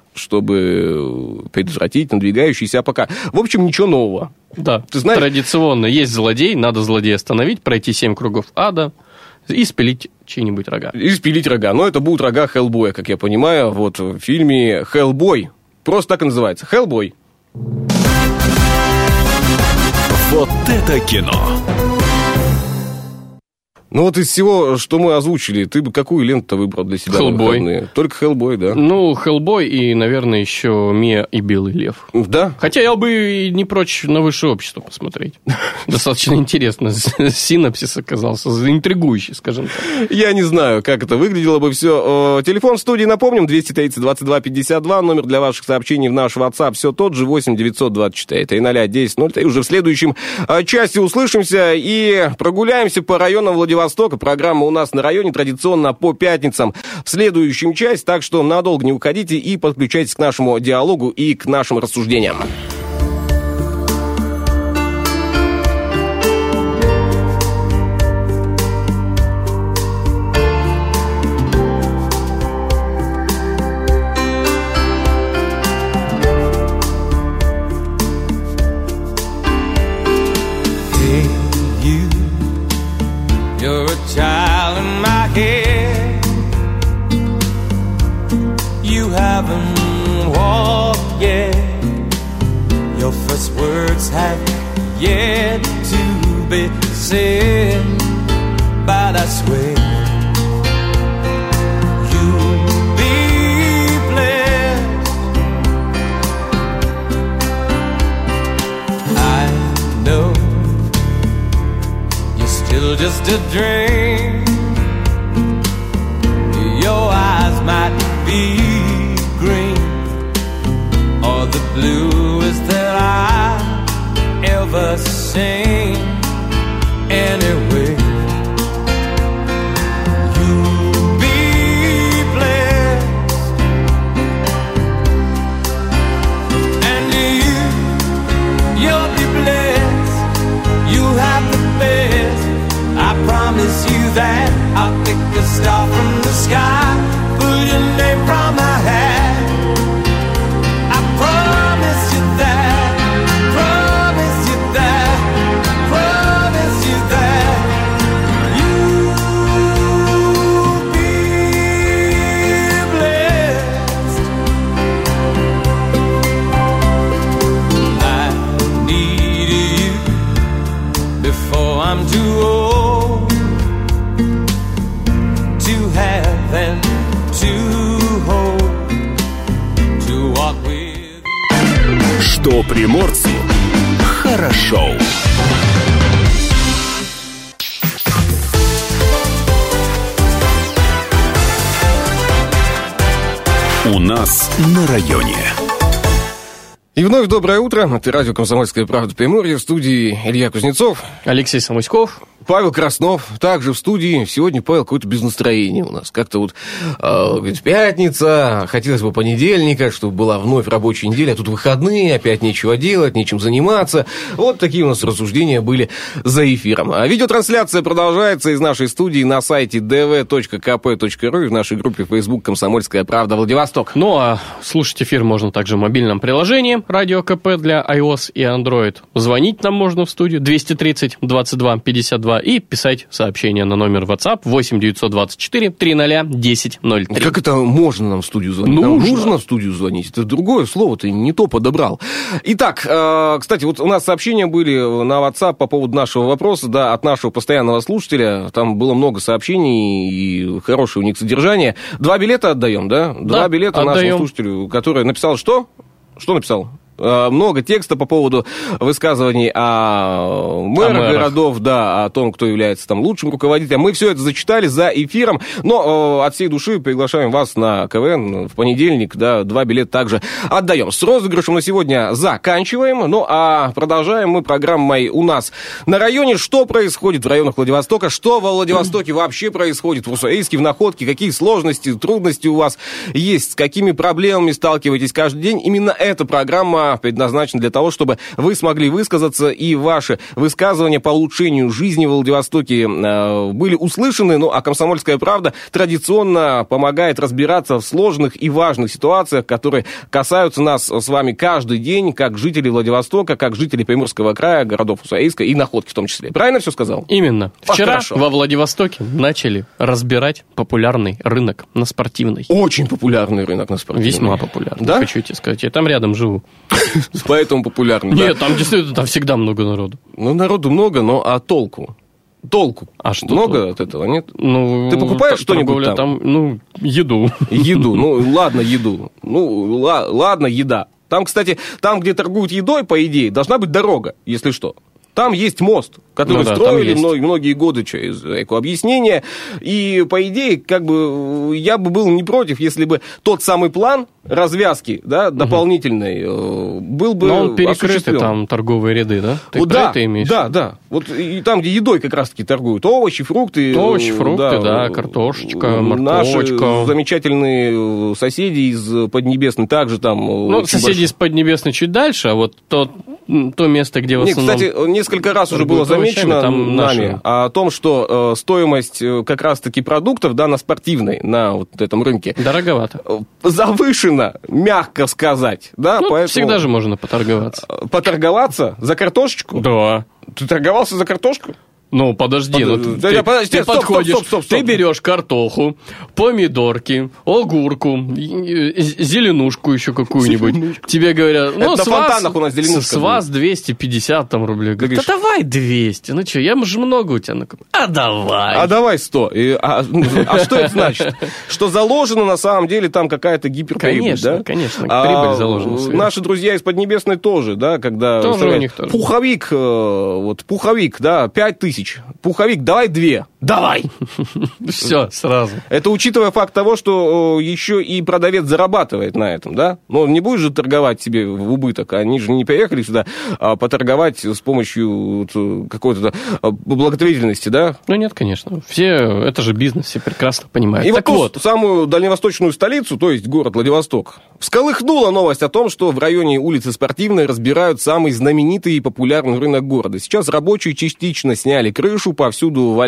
чтобы предотвратить надвигающийся апокалипсис. В общем, ничего нового. Да, ты знаешь, традиционно есть злодей, надо злодея остановить, пройти семь кругов ада и спилить чьи-нибудь рога. И спилить рога. Но это будут рога Хеллбоя, как я понимаю, вот в фильме «Хеллбой». Просто так и называется. «Хеллбой». Вот это кино! Ну вот из всего, что мы озвучили, ты бы какую ленту выбрал для себя? «Хеллбой». Только «Хеллбой», да? Ну, «Хеллбой» и, наверное, еще «Мия и белый лев». Да? Хотя я бы не прочь на «Высшее общество» посмотреть. Достаточно интересно. Синопсис оказался интригующий, скажем так. Я не знаю, как это выглядело бы все. Телефон в студии, напомним, двести тридцать двадцать два пятьдесят два. Номер для ваших сообщений в наш WhatsApp все тот же, восемь девятьсот двадцать четыре три ноль десять ноль три. Уже в следующем части услышимся и прогуляемся по районам Владивостока. Программа у нас на районе традиционно по пятницам в следующем часть, так что надолго не уходите и подключайтесь к нашему диалогу и к нашим рассуждениям. Child in my head, you haven't walked yet. Your first words have yet to be said, but I swear you'll be blessed. I know you're still just a dream. Your eyes might be green or the bluest that I've ever seen. Anyway, from the sky, pull your name from my hat. I promise you that, promise you that, promise you that you'll be blessed. I need you before I'm too old to have and to hold, to walk with you. Что приморцу хорошо. У нас на районе. И вновь доброе утро. Это радио «Комсомольская правда» Приморье. В студии Илья Кузнецов. Алексей Самуськов. Павел Краснов также в студии. Сегодня Павел какое-то без настроения у нас. Как-то вот э, ведь пятница, хотелось бы понедельника, чтобы была вновь рабочая неделя, а тут выходные, опять нечего делать, нечем заниматься. Вот такие у нас рассуждения были за эфиром. А видеотрансляция продолжается из нашей студии на сайте ди ви точка ка пэ точка ру и в нашей группе Facebook «Комсомольская правда Владивосток». Ну, а слушать эфир можно также в мобильном приложении «Радио КП» для iOS и Android. Звонить нам можно в студию двести тридцать двадцать два пятьдесят два и писать сообщение на номер WhatsApp восемь девятьсот двадцать четыре триста десять ноль три. Как это можно нам в студию звонить? Нужно. Нам нужно в студию звонить. Это другое слово, ты не то подобрал. Итак, кстати, вот у нас сообщения были на WhatsApp по поводу нашего вопроса, да, от нашего постоянного слушателя. Там было много сообщений и хорошее у них содержание. Два билета отдаем, да? Два Да, билета отдаем. нашему слушателю, который написал что? Что написал? Много текста по поводу высказываний о мэрах, мэрах. городов, да, о том, кто является там лучшим руководителем. Мы все это зачитали за эфиром, но э, от всей души приглашаем вас на КВН в понедельник, да, два билета также отдаем. С розыгрышем на сегодня заканчиваем, ну а продолжаем мы программой у нас на районе. Что происходит в районах Владивостока, что во Владивостоке вообще происходит, в Уссурийске, в Находке, какие сложности, трудности у вас есть, с какими проблемами сталкиваетесь каждый день. Именно эта программа предназначена для того, чтобы вы смогли высказаться, и ваши высказывания по улучшению жизни в Владивостоке э, были услышаны. Ну, а «Комсомольская правда» традиционно помогает разбираться в сложных и важных ситуациях, которые касаются нас с вами каждый день, как жителей Владивостока, как жителей Приморского края, городов Уссурийска и Находки в том числе. Правильно все сказал? Именно. А, Вчера хорошо. во Владивостоке начали разбирать популярный рынок на Спортивной. Очень популярный рынок на спортивной. Весьма популярный, Да? хочу тебе сказать. Я там рядом живу. Поэтому популярный. да. Нет, там действительно там всегда много народу. Ну, народу много, но а толку? Толку? А что много толку? от этого, нет? Ну, Ты покупаешь т- что-нибудь торговля там? Ну, еду. Еду. Ну, ладно, еду. Ну, ла- ладно, еда. Там, кстати, там, где торгуют едой, по идее, должна быть дорога, если что. Там есть мост, который Ну да, там строили есть. многие, многие годы через экообъяснение. И, по идее, как бы, я бы был не против, если бы тот самый план развязки, да, дополнительной, э, был бы Но он перекрыты осуществлен. там торговые ряды, да? Ты Вот про да, это имеешь? да, да. Вот и там, где едой как раз-таки торгуют. Овощи, фрукты. Овощи, э, фрукты, да, картошечка, Наши морковочка. замечательные соседи из Поднебесной также там... Ну, соседи из Поднебесной чуть дальше, а вот то, то место, где в Нет, основном... кстати, несколько раз уже было торгуют овощами, замечено там нами наши. о том, что э, стоимость э, как раз-таки продуктов, да, на спортивной, на вот этом рынке, Дороговато. э, завышена, мягко сказать, да, Ну, поэтому... всегда же можно поторговаться. Поторговаться за картошечку? Да. Ты торговался за картошку? Ну, подожди, Под- ну, да, ты, я- подожди, ты стоп, стоп, подходишь, стоп, стоп, стоп. ты берешь картоху, помидорки, огурку, и- и- зеленушку еще какую-нибудь. Тебе говорят, ну, Это с на вас, фонтанах у нас зеленушка с вас двести пятьдесят там рублей. Говорит, да Говоришь. давай двести. Ну что, я же много у тебя накопил. А давай. А давай сто. И, а, ну, а что это значит? Что заложено на самом деле там какая-то гиперприбыль, Конечно, да? конечно, А, прибыль заложена сверху. Наши друзья из Поднебесной тоже, да, когда... Тоже выставляют у них тоже. Пуховик, э, вот, пуховик, да, пять тысяч. Пуховик, давай две. Давай! Все, сразу. Это учитывая факт того, что э, еще и продавец зарабатывает на этом, да? Но он не будет же торговать себе в убыток. Они же не приехали сюда а, поторговать с помощью вот, э, какой-то э, благотворительности, да? Ну нет, конечно. Все, это же бизнес, все прекрасно понимают. И Так вот, вот, ту самую дальневосточную столицу, то есть город Владивосток, всколыхнула новость о том, что в районе улицы Спортивной разбирают самый знаменитый и популярный рынок города. Сейчас рабочие частично сняли крышу, повсюду валяется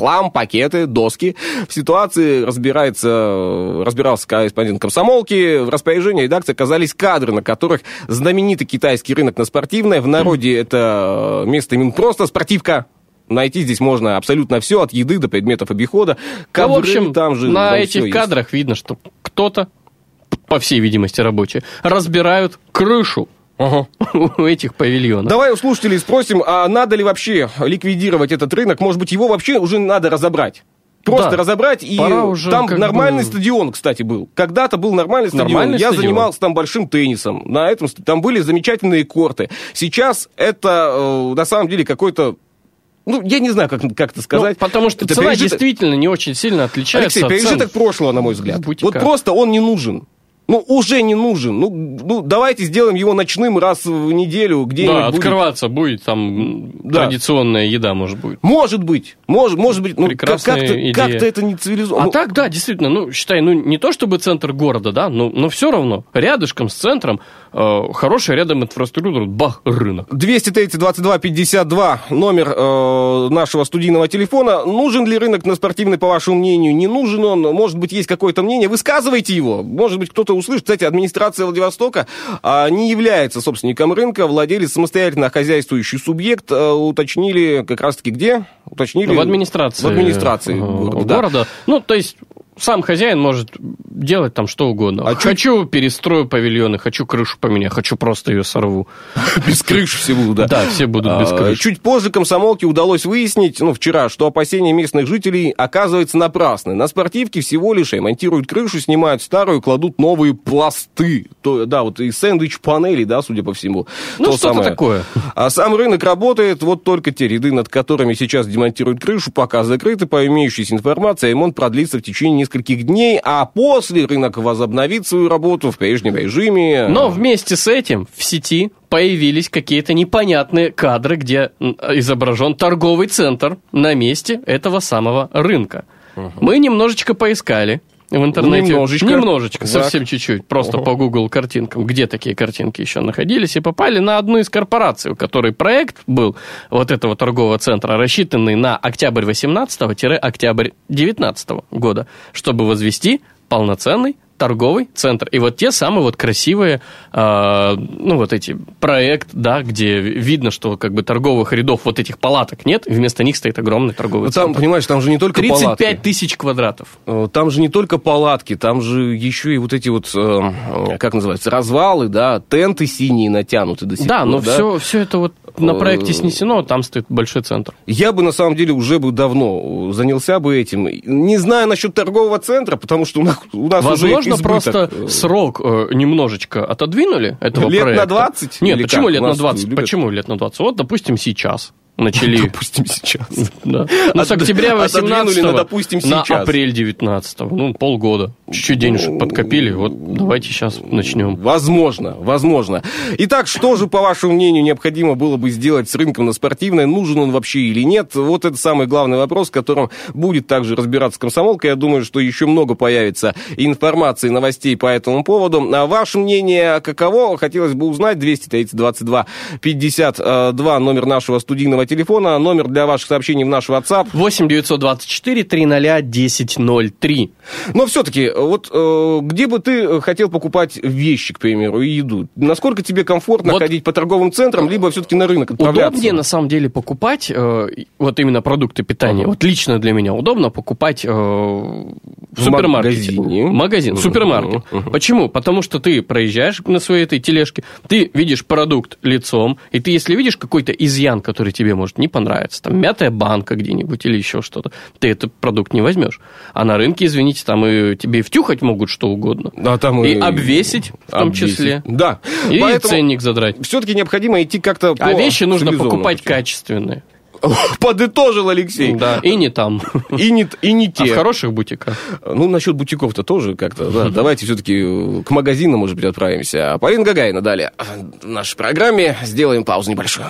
хлам, пакеты, доски. В ситуации разбирается, разбирался корреспондент «Комсомолки». В распоряжении редакции оказались кадры, на которых знаменитый китайский рынок на Спортивной. В народе это место именно просто спортивка. Найти здесь можно абсолютно все, от еды до предметов обихода. Ковры, ну, в общем, там же, на там этих кадрах есть. Видно, что кто-то, по всей видимости, рабочие, разбирают крышу ага. у этих павильонов. Давай у слушателей спросим, а надо ли вообще ликвидировать этот рынок? Может быть, его вообще уже надо разобрать? Просто да. разобрать, и уже там нормальный бы... стадион, кстати, был. Когда-то был нормальный стадион. Нормальный Я стадион. занимался там большим теннисом. На этом там были замечательные корты. Сейчас это, на самом деле, какой-то... Ну, я не знаю, как, как это сказать. Ну, потому что это цена пережиток... действительно не очень сильно отличается Алексей, от пережиток цен прошлого, на мой взгляд. Вот просто он не нужен. Ну, уже не нужен. Ну, ну, давайте сделаем его ночным раз в неделю где-нибудь. Да, открываться будет, будет там да. традиционная еда, может быть. Может быть. Может, может быть. Ну, как-то, как-то это не цивилизованно. А ну, так, да, действительно, ну, считай, ну, не то чтобы центр города, да, но, но все равно, рядышком с центром, э, хорошая рядом инфраструктура, бах, рынок. двести тридцать двадцать два пятьдесят два, номер э, нашего студийного телефона. Нужен ли рынок на Спортивной, по вашему мнению? Не нужен он? Может быть, есть какое-то мнение? Высказывайте его. Может быть, кто-то услышит. Кстати, администрация Владивостока а, не является собственником рынка. Владелец самостоятельно хозяйствующий субъект. А, уточнили как раз-таки где? Уточнили в администрации, в администрации города. Да. города. Ну, то есть... Сам хозяин может делать там что угодно. А хочу чуть... перестрою павильоны, хочу крышу поменять, хочу просто ее сорву. Без крыши все будут, да. Да, все будут без крыши. Чуть позже «Комсомолке» удалось выяснить, ну, вчера, что опасения местных жителей оказываются напрасны. На спортивке всего лишь ремонтируют крышу, снимают старую, кладут новые пласты. То, да, вот и сэндвич-панели, да, судя по всему. Ну, то что-то самое. такое. А сам рынок работает, вот только те ряды, над которыми сейчас демонтируют крышу, пока закрыты. По имеющейся информации, ремонт продлится в течение нескольких дней, а после рынок возобновит свою работу в прежнем режиме. Но вместе с этим в сети появились какие-то непонятные кадры, где изображен торговый центр на месте этого самого рынка. Угу. Мы немножечко поискали в интернете. Немножечко. Немножечко, так. совсем чуть-чуть. Просто угу. по Google картинкам, где такие картинки еще находились, и попали на одну из корпораций, у которой проект был вот этого торгового центра, рассчитанный на октябрь восемнадцатого-октябрь девятнадцатого года, чтобы возвести полноценный торговый центр. И вот те самые вот красивые, э, ну, вот эти проект, да, где видно, что как бы торговых рядов вот этих палаток нет, и вместо них стоит огромный торговый ну, там, центр. Понимаешь, там же не только тридцать пять палатки. тысяч квадратов. Там же не только палатки, там же еще и вот эти вот, э, как называется, развалы, да, тенты синие натянуты до сих да, пор. но да, все, все это вот на проекте снесено, там стоит большой центр. Я бы, на самом деле, уже бы давно занялся бы этим. Не знаю насчет торгового центра, потому что у нас, у нас Возможно, уже избыток. Просто срок э, немножечко отодвинули этого лет проекта. на двадцать? Нет, Или почему как? лет на двадцать? Любят? Почему лет на двадцать? Вот, допустим, сейчас начали... Допустим, сейчас. Да. Ну, с октября восемнадцатого на, допустим, на сейчас. апрель девятнадцатого. Ну, полгода. Чуть-чуть денежек подкопили. Вот давайте сейчас начнем. Возможно, возможно. Итак, что же, по вашему мнению, необходимо было бы сделать с рынком на Спортивной? Нужен он вообще или нет? Вот это самый главный вопрос, которым будет также разбираться «Комсомолка». Я думаю, что еще много появится информации, новостей по этому поводу. А ваше мнение каково? Хотелось бы узнать. двести тридцать двадцать два пятьдесят два, номер нашего студийного телефона, номер для ваших сообщений в наш WhatsApp. восемь девятьсот двадцать четыре триста десять ноль три. Но все-таки, вот э, где бы ты хотел покупать вещи, к примеру, и еду? Насколько тебе комфортно вот ходить по торговым центрам, либо все-таки на рынок отправляться? Удобнее, на самом деле, покупать э, вот именно продукты питания. Uh-huh. Вот лично для меня удобно покупать э, в, в супермаркете. Магазине. Магазин, uh-huh. супермаркет. Uh-huh. Почему? Потому что ты проезжаешь на своей этой тележке, ты видишь продукт лицом, и ты, если видишь какой-то изъян, который тебе может не понравиться, там мятая банка где-нибудь или еще что-то, ты этот продукт не возьмешь. А на рынке, извините, там и тебе и втюхать могут что угодно. А там и, и обвесить в том обвесить. числе. Да. И поэтому ценник задрать. Все-таки необходимо идти как-то по А вещи нужно покупать путем. Качественные. Подытожил Алексей. Да, и не там. И не, и не те. А в хороших бутиках. Ну, насчет бутиков-то тоже как-то. Да. Давайте все-таки к магазинам, может быть, отправимся. Полина Гагарина далее в нашей программе. Сделаем паузу небольшую.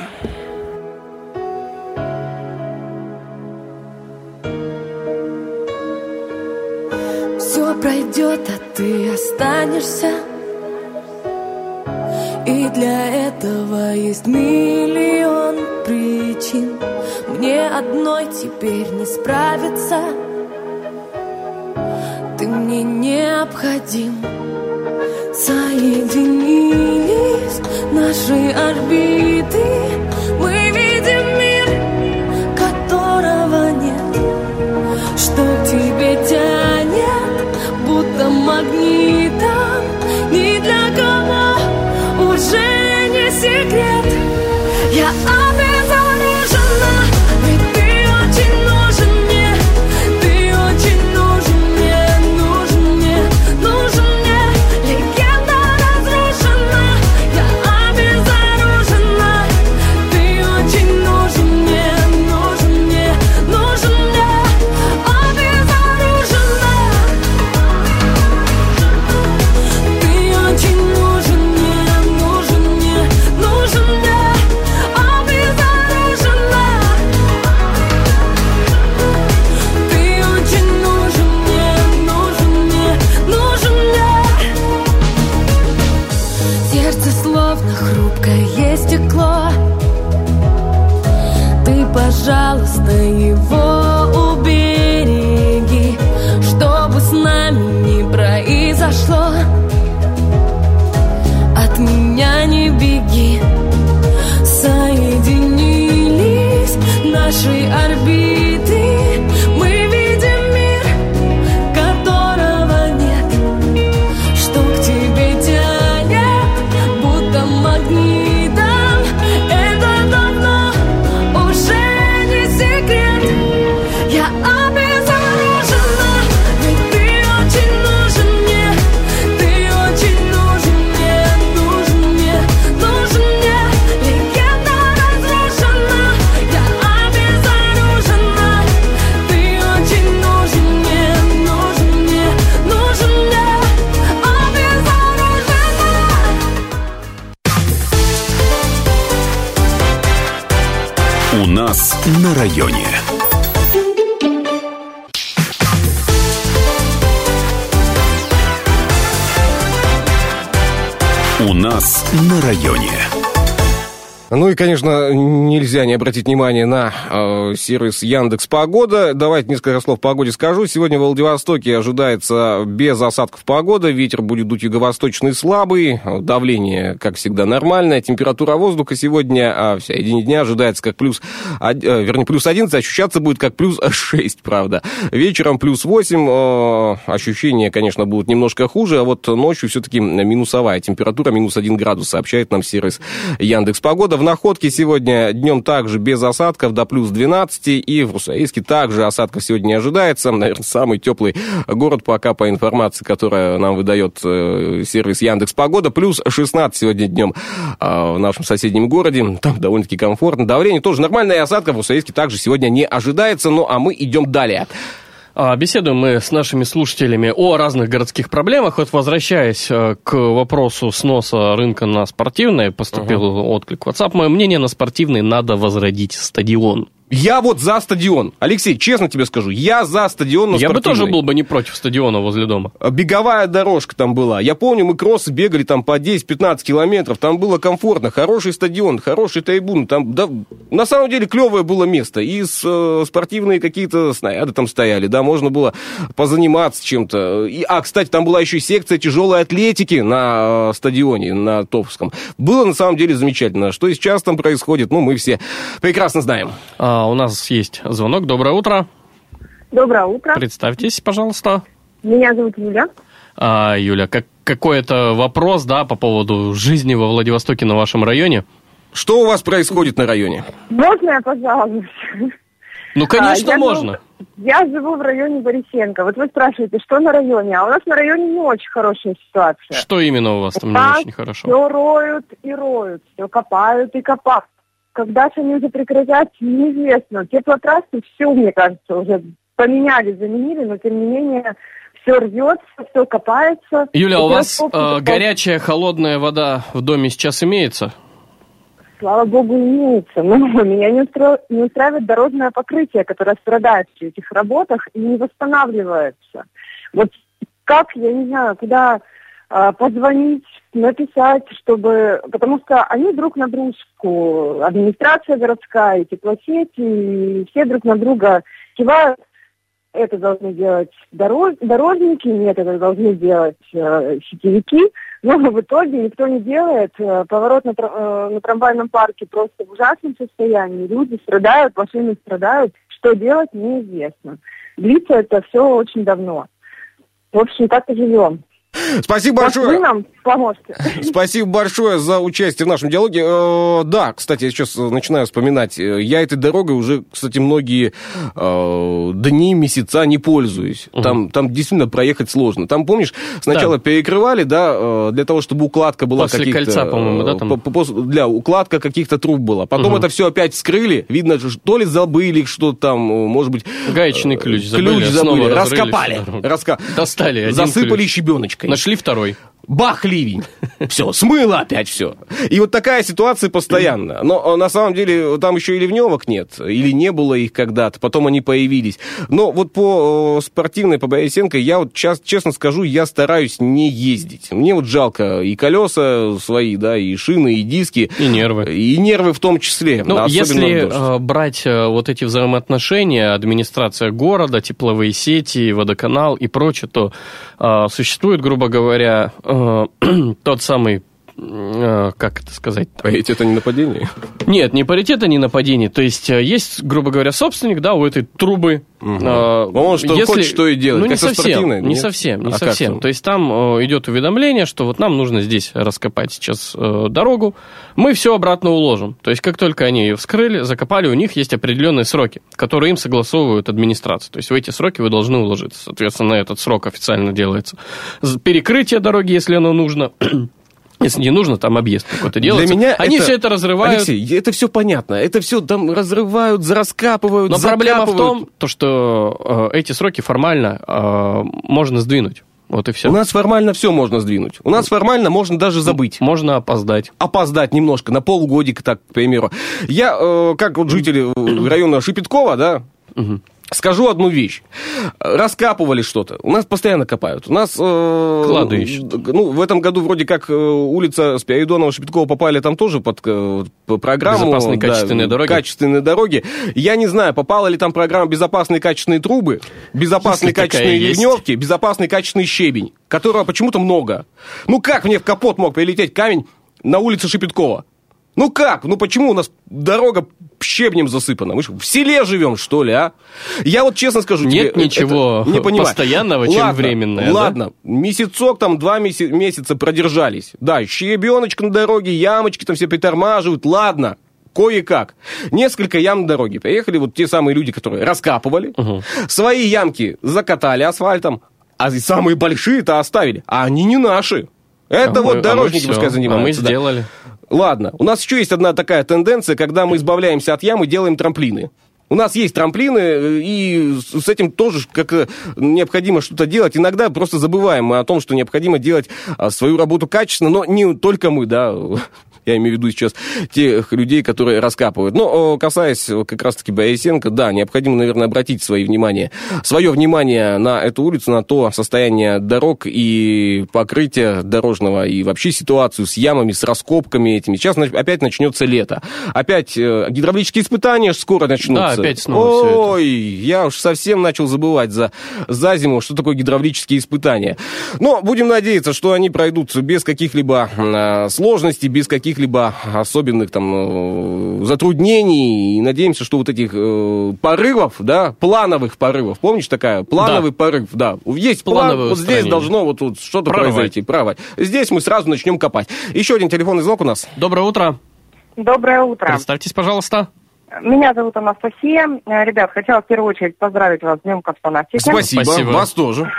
Все пройдет, а ты останешься. И для этого есть миллион причин. мне одной теперь не справиться. Ты мне необходим. Соединились наши орбиты. Мы видим мир, которого нет. Что к тебе тянет, будто магнитом. Ни для кого уже не секрет. Я обезоружена, ведь ты очень нужен мне. Ты очень нужен мне, нужен мне, нужен мне. Легенда разрушена, я обезоружена. Ты очень нужен мне, нужен мне, нужен мне. Обезоружена. Ты очень нужен мне, нужен мне, нужен мне. Обезоружена. Ты очень нужен мне, нужен мне, нужен мне. Сердце словно хрупкое стекло. Ты, пожалуйста, его убереги, чтобы с нами не произошло. От меня не беги. Соединились наши орбиты. Мы видим мир, которого нет. Что к тебе тянет, будто магнитом. Это давно уже не секрет. Я обезоружена, ведь ты очень нужен мне. Ты очень нужен мне, нужен мне, нужен мне. Легенда разрушена, я обезоружена. Ты очень нужен мне, нужен мне, нужен мне. Обезоружена. У нас на районе. У нас на районе. Ну и, конечно, нельзя не обратить внимание на э, сервис Яндекс.Погода. Давайте несколько слов по погоде скажу. Сегодня в Владивостоке ожидается без осадков погода. Ветер будет дуть юго-восточный слабый. Давление, как всегда, нормальное. Температура воздуха сегодня а в середине дня ожидается как плюс, э, вернее, плюс одиннадцать, ощущаться будет как плюс шесть, правда. Вечером плюс восемь. Э, ощущения, конечно, будут немножко хуже, а вот ночью все-таки минусовая температура, минус один градус, сообщает нам сервис Яндекс.Погода. В Находке сегодня днем также без осадков до плюс двенадцати, и в Русаиске также осадков сегодня не ожидается. Наверное, самый теплый город пока по информации, которая нам выдает сервис Яндекс.Погода. Плюс шестнадцать сегодня днем в нашем соседнем городе. Там довольно-таки комфортно. Давление тоже нормальное, и осадков в Русаиске также сегодня не ожидается. Ну, а мы идем далее. Беседуем мы с нашими слушателями о разных городских проблемах. Вот возвращаясь к вопросу сноса рынка на спортивное, поступил uh-huh. отклик в WhatsApp. Мое мнение, на спортивный надо возродить стадион. Я вот за стадион. Алексей, честно тебе скажу, я за стадион на Я спортивный. бы тоже был бы не против стадиона возле дома. Беговая дорожка там была. Я помню, мы кроссы бегали там по десять-пятнадцать километров. Там было комфортно. Хороший стадион, хороший трибун. Там, да, на самом деле, клевое было место. И с, э, спортивные какие-то снаряды там стояли. Да, можно было позаниматься чем-то. И, а, кстати, там была еще и секция тяжелой атлетики на э, стадионе, на Топовском. Было на самом деле замечательно. Что сейчас там происходит, ну, мы все прекрасно знаем. А, у нас есть звонок. Доброе утро. Доброе утро. Представьтесь, пожалуйста. Меня зовут Юля. А, Юля, как, какой-то вопрос, да, по поводу жизни во Владивостоке на вашем районе? Что у вас происходит на районе? Можно я пожалуюсь? Ну, конечно, а, я можно. Живу, я живу в районе Борисенко. Вот вы спрашиваете, что на районе? А у нас на районе не очень хорошая ситуация. Что именно у вас там там не очень хорошо? Все роют и роют, все копают и копают. Когда же они уже прекратят, неизвестно. Теплотрассы все, мне кажется, уже поменяли, заменили, но тем не менее все рвется, все копается. Юля, у вас э, горячая, холодная вода в доме сейчас имеется? Слава богу, имеется. Но меня не, устро... не устраивает дорожное покрытие, которое страдает при этих работах и не восстанавливается. Вот как, я не знаю, куда э, позвонить, написать, чтобы... Потому что они друг на дружку, администрация городская, и теплосети, и все друг на друга кивают. Это должны делать дорож... дорожники, нет, это должны делать э, сетевики. Но в итоге никто не делает. Поворот на, тр... на трамвайном парке просто в ужасном состоянии. Люди страдают, машины страдают. Что делать, неизвестно. Длится это все очень давно. В общем, так и живем. Спасибо Может, большое. вы нам поможете. Спасибо большое за участие в нашем диалоге. Э, да, кстати, я сейчас начинаю вспоминать. Я этой дорогой уже, кстати, многие э, дни, месяца не пользуюсь. Угу. Там, там действительно проехать сложно. Там, помнишь, сначала да. перекрывали, да, э, для того, чтобы укладка была после каких-то... кольца, по-моему, да, там? Э, для укладка каких-то труб была. Потом угу. это все опять вскрыли. Видно, то ли забыли что-то там, может быть... Гаечный ключ забыли. Ключ забыли, раскопали. Раска... Достали один засыпали ключ. щебеночкой. Нашли второй. Бах, ливень. Все, смыло опять все. И вот такая ситуация постоянно. Но на самом деле там еще и ливневок нет. Или не было их когда-то. Потом они появились. Но вот по спортивной, по Борисенко, я вот честно скажу, я стараюсь не ездить. Мне вот жалко и колеса свои, да, и шины, и диски. И нервы. И нервы в том числе. Ну, если брать вот эти взаимоотношения, администрация города, тепловые сети, водоканал и прочее, то э, существует, грубо говоря, э, тот самый, э, как это сказать? Паритет, а не нападение? Нет, не паритет, а не нападение. То есть есть, грубо говоря, собственник, да, у этой трубы. Угу. Э, Он что если... хочет, что и делать. Ну, не как совсем, не не совсем, не а совсем. То есть там э, идет уведомление, что вот нам нужно здесь раскопать сейчас э, дорогу, мы все обратно уложим. То есть как только они ее вскрыли, закопали, у них есть определенные сроки, которые им согласовывают администрация. То есть в эти сроки вы должны уложиться. Соответственно, этот срок официально делается. Перекрытие дороги, если оно нужно... Если не нужно, там объезд какой-то делается. Для меня Они это, все это разрывают. Алексей, это все понятно. Это все там разрывают, раскапывают, Но закапывают. Проблема в том, то, что э, эти сроки формально э, можно сдвинуть. Вот и все. У нас формально все можно сдвинуть. У нас формально можно даже забыть. Можно опоздать. Опоздать немножко, на полгодика, так, к примеру. Я, э, как вот жители района Шепеткова, да, угу. Скажу одну вещь. Раскапывали что-то. У нас постоянно копают. У нас... Э, Клады ищут. Ну, в этом году вроде как улица Спиридонова, Шепеткова попали там тоже под э, программу... Безопасные да, качественные дороги. Качественные дороги. Я не знаю, попала ли там программа безопасные качественные трубы, безопасные Если качественные ливневки, безопасный качественный щебень, которого почему-то много. Ну, как мне в капот мог прилететь камень на улице Шепеткова? Ну как? Ну почему у нас дорога щебнем засыпана? Мы что, в селе живем, что ли, а? Я вот честно скажу Нет тебе... ничего не постоянного, чем ладно, временное. Ладно, да? месяцок, там, два месяца продержались. Да, щебеночка на дороге, ямочки там все притормаживают. Ладно, кое-как. Несколько ям на дороге. Приехали вот те самые люди, которые раскапывали. Угу. Свои ямки закатали асфальтом, а самые большие-то оставили. А они не наши. Это а вот мы, дорожники, а пускай занимаются. А мы сделали. Да. Ладно, у нас еще есть одна такая тенденция, когда мы избавляемся от ям и делаем трамплины. У нас есть трамплины, и с этим тоже как необходимо что-то делать. Иногда просто забываем мы о том, что необходимо делать свою работу качественно, но не только мы, да... Я имею в виду сейчас тех людей, которые раскапывают. Но касаясь как раз-таки Борисенко, да, необходимо, наверное, обратить свое внимание, свое внимание на эту улицу, на то состояние дорог и покрытия дорожного, и вообще ситуацию с ямами, с раскопками этими. Сейчас опять начнется лето. Опять гидравлические испытания скоро начнутся. Да, опять снова Ой, все это. Я уж совсем начал забывать за, за зиму, что такое гидравлические испытания. Но будем надеяться, что они пройдут без каких-либо сложностей, без каких каких-либо особенных там затруднений, и надеемся, что вот этих э, порывов, да, плановых порывов, помнишь такая? Плановый да. порыв, да. Есть план, вот здесь должно вот, вот что-то Провать. произойти, правать. Здесь мы сразу начнем копать. Еще один телефонный звонок у нас. Доброе утро. Доброе утро. Представьтесь, пожалуйста. Меня зовут Анастасия. Ребят, хотела в первую очередь поздравить вас с Днем космонавтики. Спасибо, Спасибо. Вас тоже.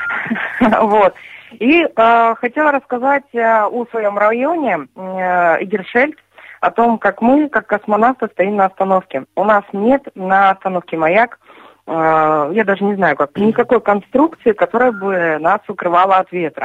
Вот. И э, хотела рассказать э, о своем районе э, Игершельд, о том, как мы, как космонавты, стоим на остановке. У нас нет на остановке «Маяк», э, я даже не знаю, как, никакой конструкции, которая бы нас укрывала от ветра.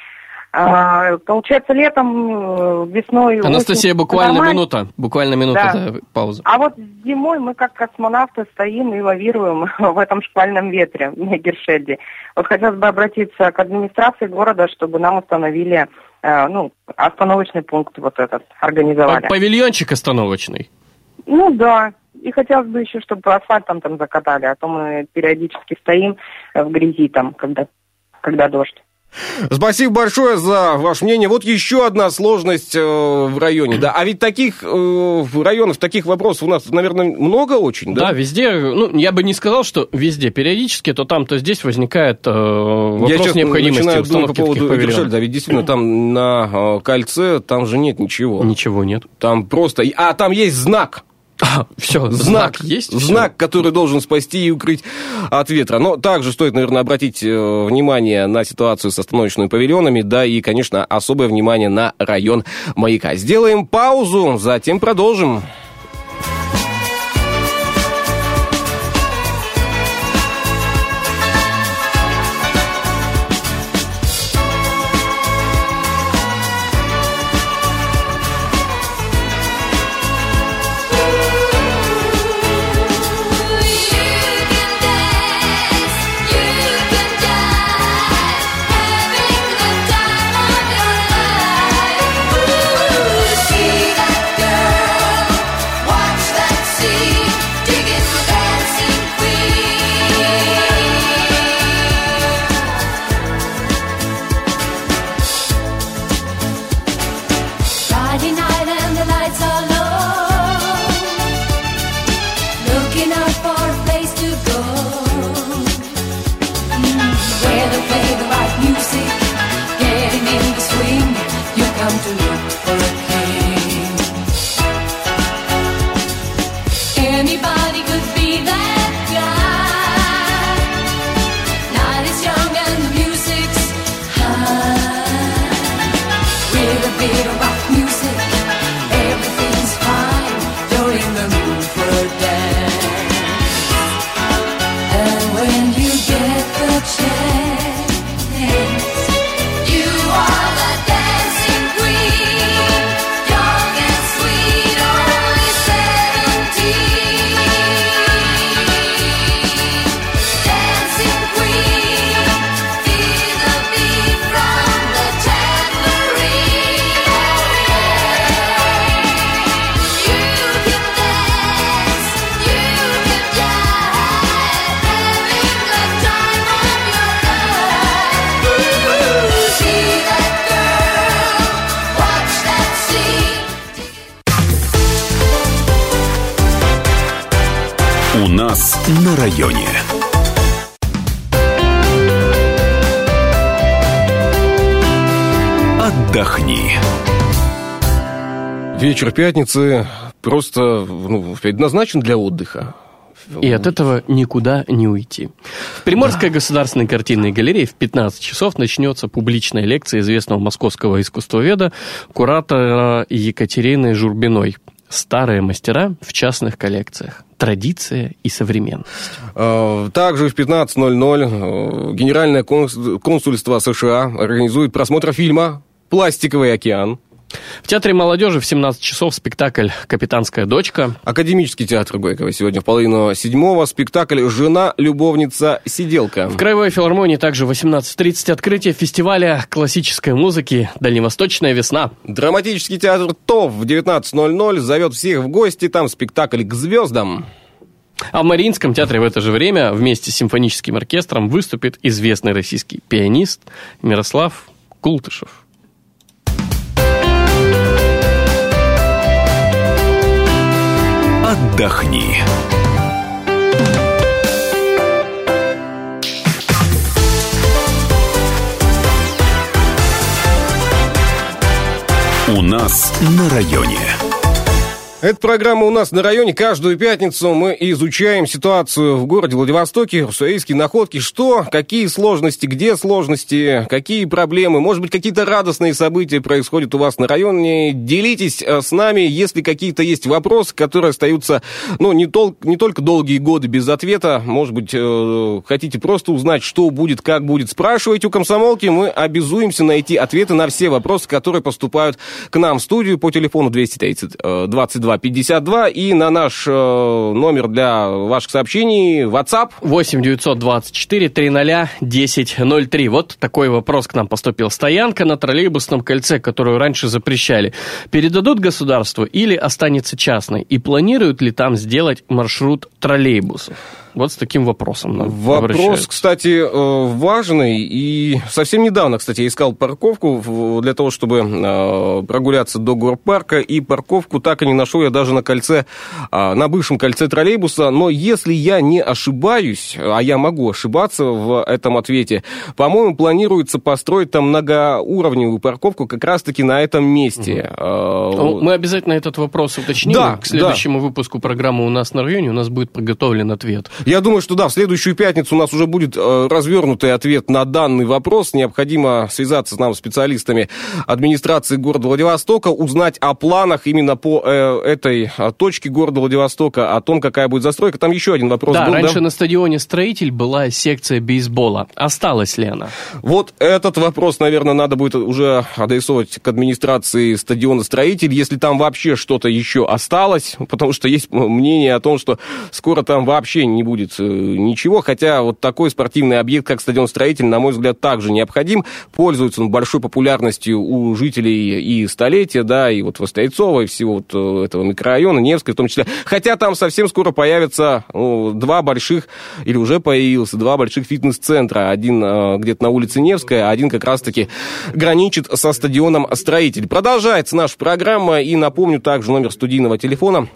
А, получается, летом, весной... Анастасия, осень, буквально нормально. минута. Буквально минута, да. Да, пауза. А вот зимой мы, как космонавты, стоим и лавируем в этом шквальном ветре на Игершельде. Вот хотелось бы обратиться к администрации города, чтобы нам установили э, ну, остановочный пункт вот этот организовали. Павильончик остановочный. Ну да. И хотелось бы еще, чтобы асфальтом там закатали, а то мы периодически стоим в грязи там, когда, когда дождь. Спасибо большое за ваше мнение. Вот еще одна сложность э, в районе, да. А ведь таких э, районов, таких вопросов у нас, наверное, много очень, да? Да, везде, ну, я бы не сказал, что везде, периодически, то там, то здесь возникает э, вопрос я сейчас необходимости установки по поводу таких павильонов. Да, ведь действительно, там на э, кольце, там же нет ничего. Ничего нет. Там просто... А, там есть знак. А, все, знак, знак есть? Знак, все. который должен спасти и укрыть от ветра. Но также стоит, наверное, обратить внимание на ситуацию с остановочными павильонами, да, и, конечно, особое внимание на район Маяка. Сделаем паузу, затем продолжим. У нас на районе. Отдохни. Вечер пятницы просто ну, предназначен для отдыха. И от этого никуда не уйти. В Приморской да. государственной картинной галерее в пятнадцать часов начнется публичная лекция известного московского искусствоведа, куратора Екатерины Журбиной. «Старые мастера в частных коллекциях. Традиция и современность». Также в пятнадцать ноль ноль Генеральное консульство США организует просмотр фильма «Пластиковый океан». В Театре молодежи в семнадцать часов спектакль «Капитанская дочка». Академический театр Горького сегодня в половину седьмого спектакль «Жена, любовница, сиделка». В Краевой филармонии также в восемнадцать тридцать открытие фестиваля классической музыки «Дальневосточная весна». Драматический театр ТОВ в девятнадцать ноль ноль зовет всех в гости, там спектакль «К звездам». А в Мариинском театре в это же время вместе с симфоническим оркестром выступит известный российский пианист Мирослав Култышев. Отдохни. У нас на районе. Эта программа «У нас на районе». Каждую пятницу мы изучаем ситуацию в городе Владивостоке, уссурийские находки. Что, какие сложности, где сложности, какие проблемы, может быть, какие-то радостные события происходят у вас на районе. Делитесь с нами, если какие-то есть вопросы, которые остаются, ну, не, тол- не только долгие годы без ответа. Может быть, э- хотите просто узнать, что будет, как будет. Спрашивайте у комсомолки, мы обязуемся найти ответы на все вопросы, которые поступают к нам в студию по телефону двести тридцать двадцать два два пятьдесят два и на наш э, номер для ваших сообщений WhatsApp восемь девятьсот двадцать четыре триста десять ноль три. Вот такой вопрос к нам поступил. Стоянка на троллейбусном кольце, которую раньше запрещали, передадут государству или останется частной? И планируют ли там сделать маршрут троллейбусов? Вот с таким вопросом нам Вопрос, обращаются. кстати, важный. И совсем недавно, кстати, я искал парковку для того, чтобы прогуляться до горпарка. И парковку так и не нашел я даже на кольце, на бывшем кольце троллейбуса. Но если я не ошибаюсь, а я могу ошибаться в этом ответе, по-моему, планируется построить там многоуровневую парковку как раз-таки на этом месте. Угу. Мы обязательно этот вопрос уточним. Да, К следующему да. выпуску программы «У нас на районе» у нас будет подготовлен ответ. Я думаю, что да, в следующую пятницу у нас уже будет э, развернутый ответ на данный вопрос. Необходимо связаться с нам, специалистами администрации города Владивостока, узнать о планах именно по э, этой э, точке города Владивостока, о том, какая будет застройка. Там еще один вопрос да, был. Раньше да, на стадионе «Строитель» была секция бейсбола. Осталась ли она? Вот этот вопрос, наверное, надо будет уже адресовать к администрации стадиона «Строитель», если там вообще что-то еще осталось, потому что есть мнение о том, что скоро там вообще не будет будет ничего, хотя вот такой спортивный объект, как стадион «Строитель», на мой взгляд, также необходим. Пользуется он большой популярностью у жителей и Столетия, да, и вот Вострецова, и всего вот этого микрорайона, Невской в том числе. Хотя там совсем скоро появятся ну, два больших, или уже появился, два больших фитнес-центра. Один э, где-то на улице Невская, а один как раз-таки граничит со стадионом «Строитель». Продолжается наша программа, и напомню также номер студийного телефона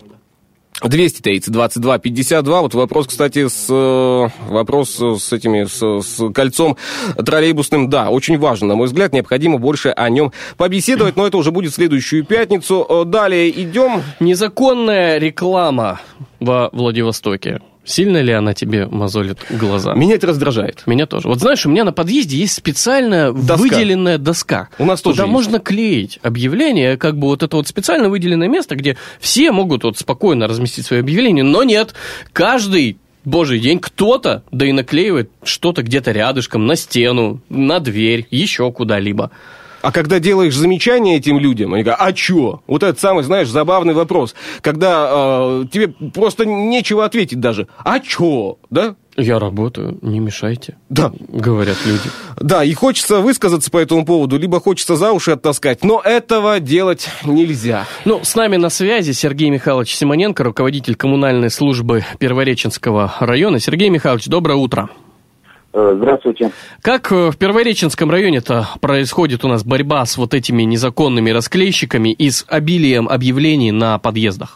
двести тридцать двадцать два пятьдесят два. Вот вопрос, кстати, с, вопрос с этими, с, с кольцом троллейбусным, да, очень важно, на мой взгляд, необходимо больше о нем побеседовать, но это уже будет в следующую пятницу. Далее идем. Незаконная реклама во Владивостоке. Сильно ли она тебе мозолит глаза? Меня это раздражает. Меня тоже. Вот знаешь, у меня на подъезде есть специальная доска. выделенная доска. У нас тоже Туда есть. Можно клеить объявления, как бы вот это вот специально выделенное место, где все могут вот спокойно разместить свои объявления, но нет, каждый божий день кто-то, да и наклеивает что-то где-то рядышком, на стену, на дверь, еще куда-либо. А когда делаешь замечания этим людям, они говорят, а чё? Вот этот самый, знаешь, забавный вопрос. Когда э, тебе просто нечего ответить даже. А чё? Да? Я работаю, не мешайте. Да. Говорят люди. Да, и хочется высказаться по этому поводу, либо хочется за уши оттаскать, но этого делать нельзя. Ну, с нами на связи Сергей Михайлович Симоненко, руководитель коммунальной службы Первореченского района. Сергей Михайлович, доброе утро. Здравствуйте. Как в Первореченском районе-то происходит у нас борьба с вот этими незаконными расклейщиками и с обилием объявлений на подъездах?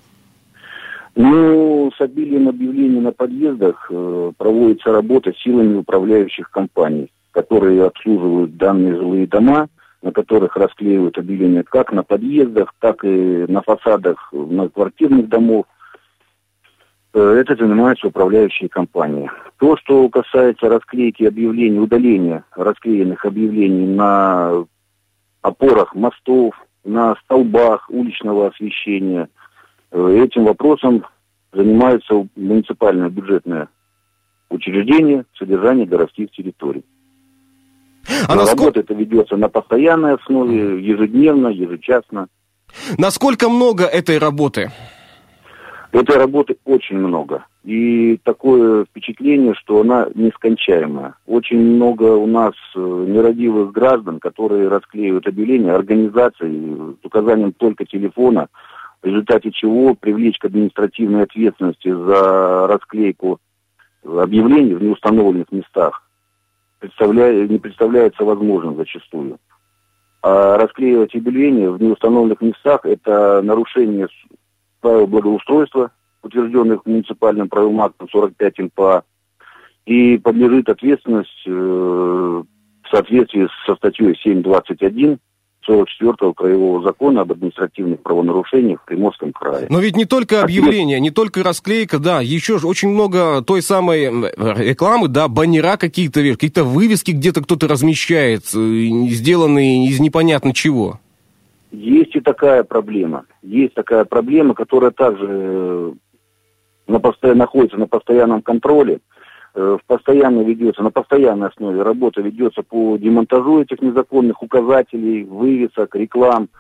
Ну, с обилием объявлений на подъездах э, проводится работа силами управляющих компаний, которые обслуживают данные жилые дома, на которых расклеивают объявления как на подъездах, так и на фасадах многоквартирных домов. Это занимаются управляющие компании. То, что касается расклейки объявлений, удаления расклеенных объявлений на опорах мостов, на столбах уличного освещения, этим вопросом занимается муниципальное бюджетное учреждение содержания городских территорий. А работа насколько... это ведется на постоянной основе, ежедневно, ежечасно. Насколько много этой работы? Этой работы очень много. И такое впечатление, что она нескончаемая. Очень много у нас нерадивых граждан, которые расклеивают объявления организаций с указанием только телефона, в результате чего привлечь к административной ответственности за расклейку объявлений в неустановленных местах представля... не представляется возможным зачастую. А расклеивать объявления в неустановленных местах – это нарушение правил благоустройства, утвержденных муниципальным правовым актом сорок пять эн пэ а, и подлежит ответственность э, в соответствии со статьей семь двадцать один сорок четвёртого Краевого закона об административных правонарушениях в Приморском крае. Но ведь не только объявления, не только расклейка, да, еще же очень много той самой рекламы, да, баннера какие-то, какие-то вывески где-то кто-то размещает, сделанные из непонятно чего. Есть и такая проблема. Есть такая проблема, которая также на посто... находится на постоянном контроле. Постоянно ведется, на постоянной основе работа ведется по демонтажу этих незаконных указателей, вывесок, реклам.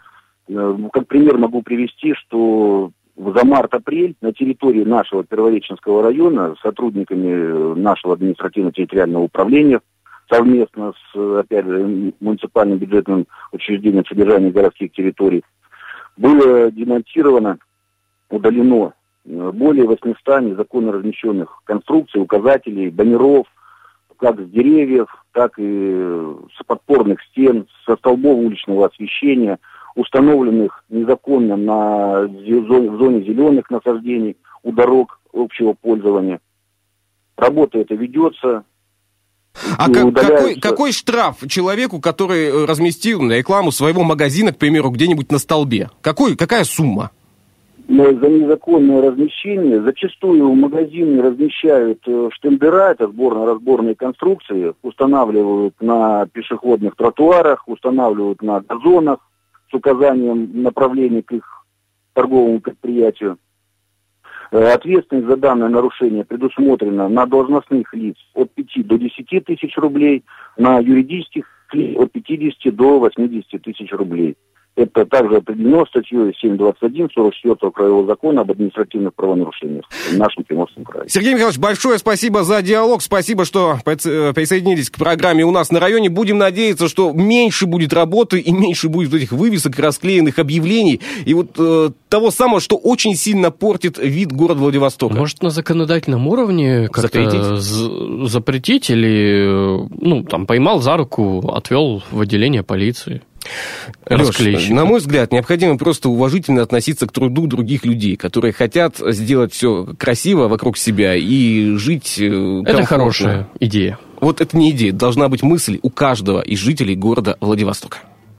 Как пример могу привести, что за март-апрель на территории нашего Первореченского района сотрудниками нашего административно-территориального управления совместно с, опять же, муниципальным бюджетным учреждением содержания городских территорий было демонтировано, удалено более восьмисот незаконно размещенных конструкций, указателей, баннеров, как с деревьев, так и с подпорных стен, со столбов уличного освещения, установленных незаконно на зоне, в зоне зеленых насаждений, у дорог общего пользования. Работа эта ведется. А как, какой, какой штраф человеку, который разместил рекламу своего магазина, к примеру, где-нибудь на столбе? Какой, какая сумма? Но за незаконное размещение зачастую магазины размещают штендера, это сборно-разборные конструкции, устанавливают на пешеходных тротуарах, устанавливают на газонах с указанием направления к их торговому предприятию. Ответственность за данное нарушение предусмотрена на должностных лиц от пяти до десяти тысяч рублей, на юридических лиц от пятидесяти до восьмидесяти тысяч рублей. Это также определено статьей семь двадцать один сорок четвёртого Краевого закона об административных правонарушениях в нашем Приморском крае. Сергей Михайлович, большое спасибо за диалог, спасибо, что присоединились к программе «У нас на районе». Будем надеяться, что меньше будет работы и меньше будет этих вывесок, расклеенных объявлений и вот э, того самого, что очень сильно портит вид города Владивостока. Может, на законодательном уровне как-то запретить? запретить или, ну, там, поймал за руку, отвел в отделение полиции? Леш, на мой взгляд, необходимо просто уважительно относиться к труду других людей, которые хотят сделать все красиво вокруг себя и жить комфортно. Это хорошая идея. Вот это не идея, должна быть мысль у каждого из жителей города Владивостока.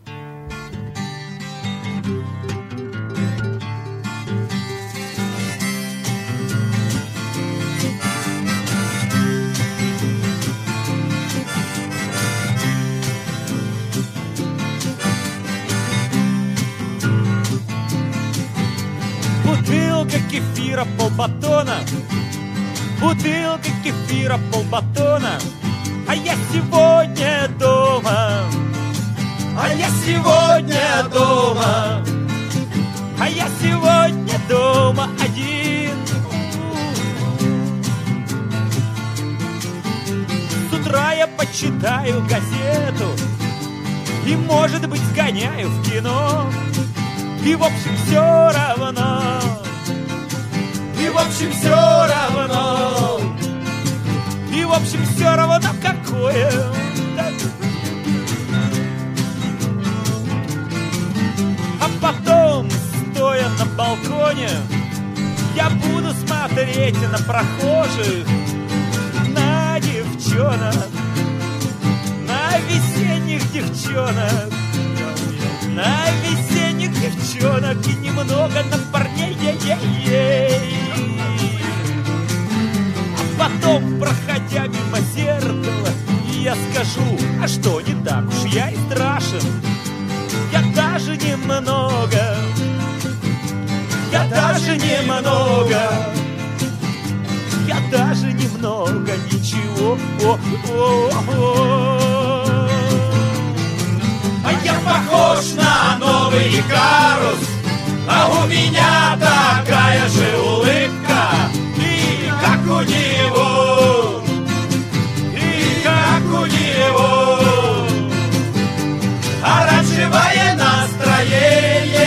Бутылка кефира полбатона, бутылка кефира полбатона, а я сегодня дома, а я сегодня дома, а я сегодня дома один. С утра я почитаю газету и, может быть, сгоняю в кино. И в общем все равно, и в общем все равно, и в общем все равно какое. А потом, стоя на балконе, я буду смотреть на прохожих, на девчонок, на весенних девчонок, на весенних девчонок и немного на парней. Ей-ей-ей. А потом, проходя мимо зеркала, я скажу, а что, не так уж я и страшен. Я даже немного, я даже немного, я даже немного ничего. О-о-о-о. А я похож на новый Икарус, а у меня такая же улыбка, и как у него, и как у него оранжевое настроение.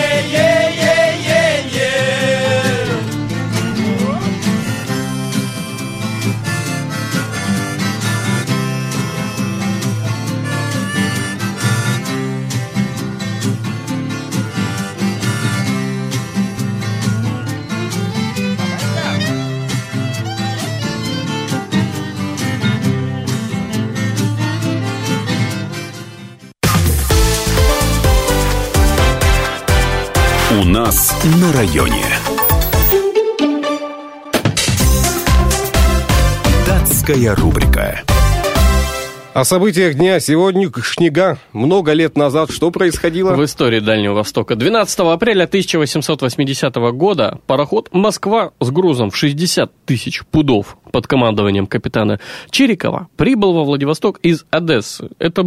У нас на районе. Датская рубрика. О событиях дня сегодняшнего, много лет назад, что происходило? В истории Дальнего Востока. двенадцатого апреля тысяча восемьсот восьмидесятого года пароход «Москва» с грузом в шестьдесят тысяч пудов под командованием капитана Чирикова прибыл во Владивосток из Одессы. Это был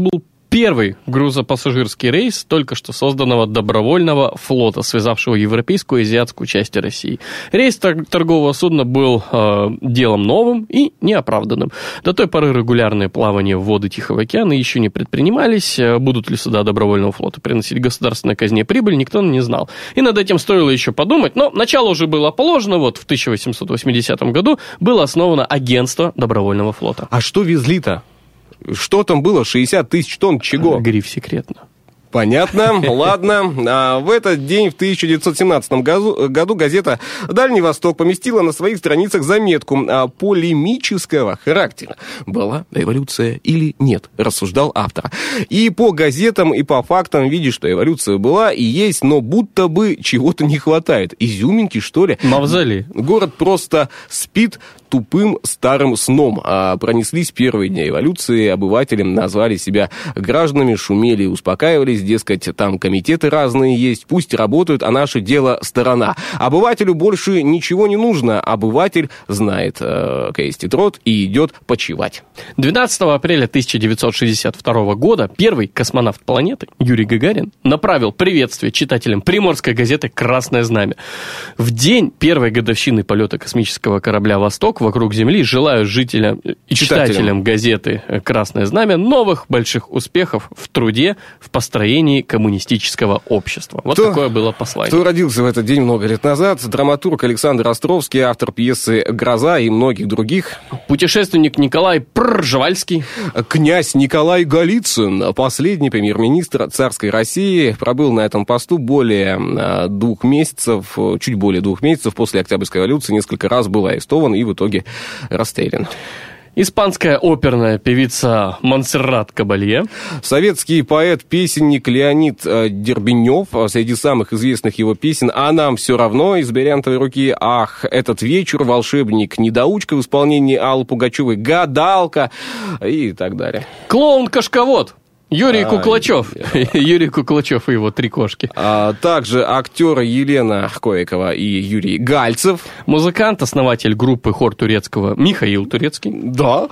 первый грузопассажирский рейс только что созданного добровольного флота, связавшего европейскую и азиатскую части России. Рейс торгового судна был э, делом новым и неоправданным. До той поры регулярные плавания в воды Тихого океана еще не предпринимались. Будут ли суда добровольного флота приносить государственной казне прибыль, никто не знал. И над этим стоило еще подумать, но начало уже было положено. Вот в тысяча восемьсот восьмидесятом году было основано агентство добровольного флота. А что везли-то? Что там было? шестьдесят тысяч тонн чего? Гриф секретно. Понятно, ладно. А в этот день, в тысяча девятьсот семнадцатом году, году, газета «Дальний Восток» поместила на своих страницах заметку полемического характера. Была эволюция или нет, рассуждал автор. И по газетам, и по фактам видишь, что эволюция была и есть, но будто бы чего-то не хватает. Изюминки, что ли? Мавзолей. Город просто спит тупым старым сном. А пронеслись первые дни эволюции, обыватели назвали себя гражданами, шумели и успокаивались, дескать, там комитеты разные есть, пусть работают, а наше дело сторона. Обывателю больше ничего не нужно, обыватель знает, э, крестит рот и идет почивать. двенадцатого апреля тысяча девятьсот шестьдесят второго года первый космонавт планеты Юрий Гагарин направил приветствие читателям приморской газеты «Красное знамя». В день первой годовщины полета космического корабля «Восток» вокруг Земли желаю жителям и читателям, читателям газеты «Красное знамя» новых больших успехов в труде, в построении коммунистического общества. Вот кто, такое было послание. Кто родился в этот день много лет назад? Драматург Александр Островский, автор пьесы «Гроза» и многих других. Путешественник Николай Пржевальский. Князь Николай Голицын, последний премьер-министр царской России, пробыл на этом посту более двух месяцев, чуть более двух месяцев после Октябрьской революции, несколько раз был арестован и в итоге расстрелян. Испанская оперная певица Монсеррат Кабалье. Советский поэт-песенник Леонид Дербенев. Среди самых известных его песен «А нам все равно» из бриллиантовой руки, «Ах, этот вечер», «Волшебник-недоучка» в исполнении Аллы Пугачевой, «Гадалка» и так далее. Клоун-кашковод. Юрий а, Куклачев. Юрий Куклачев и его три кошки. А также актеры Елена Коикова и Юрий Гальцев. Музыкант, основатель группы хор турецкого Михаил Турецкий. Да.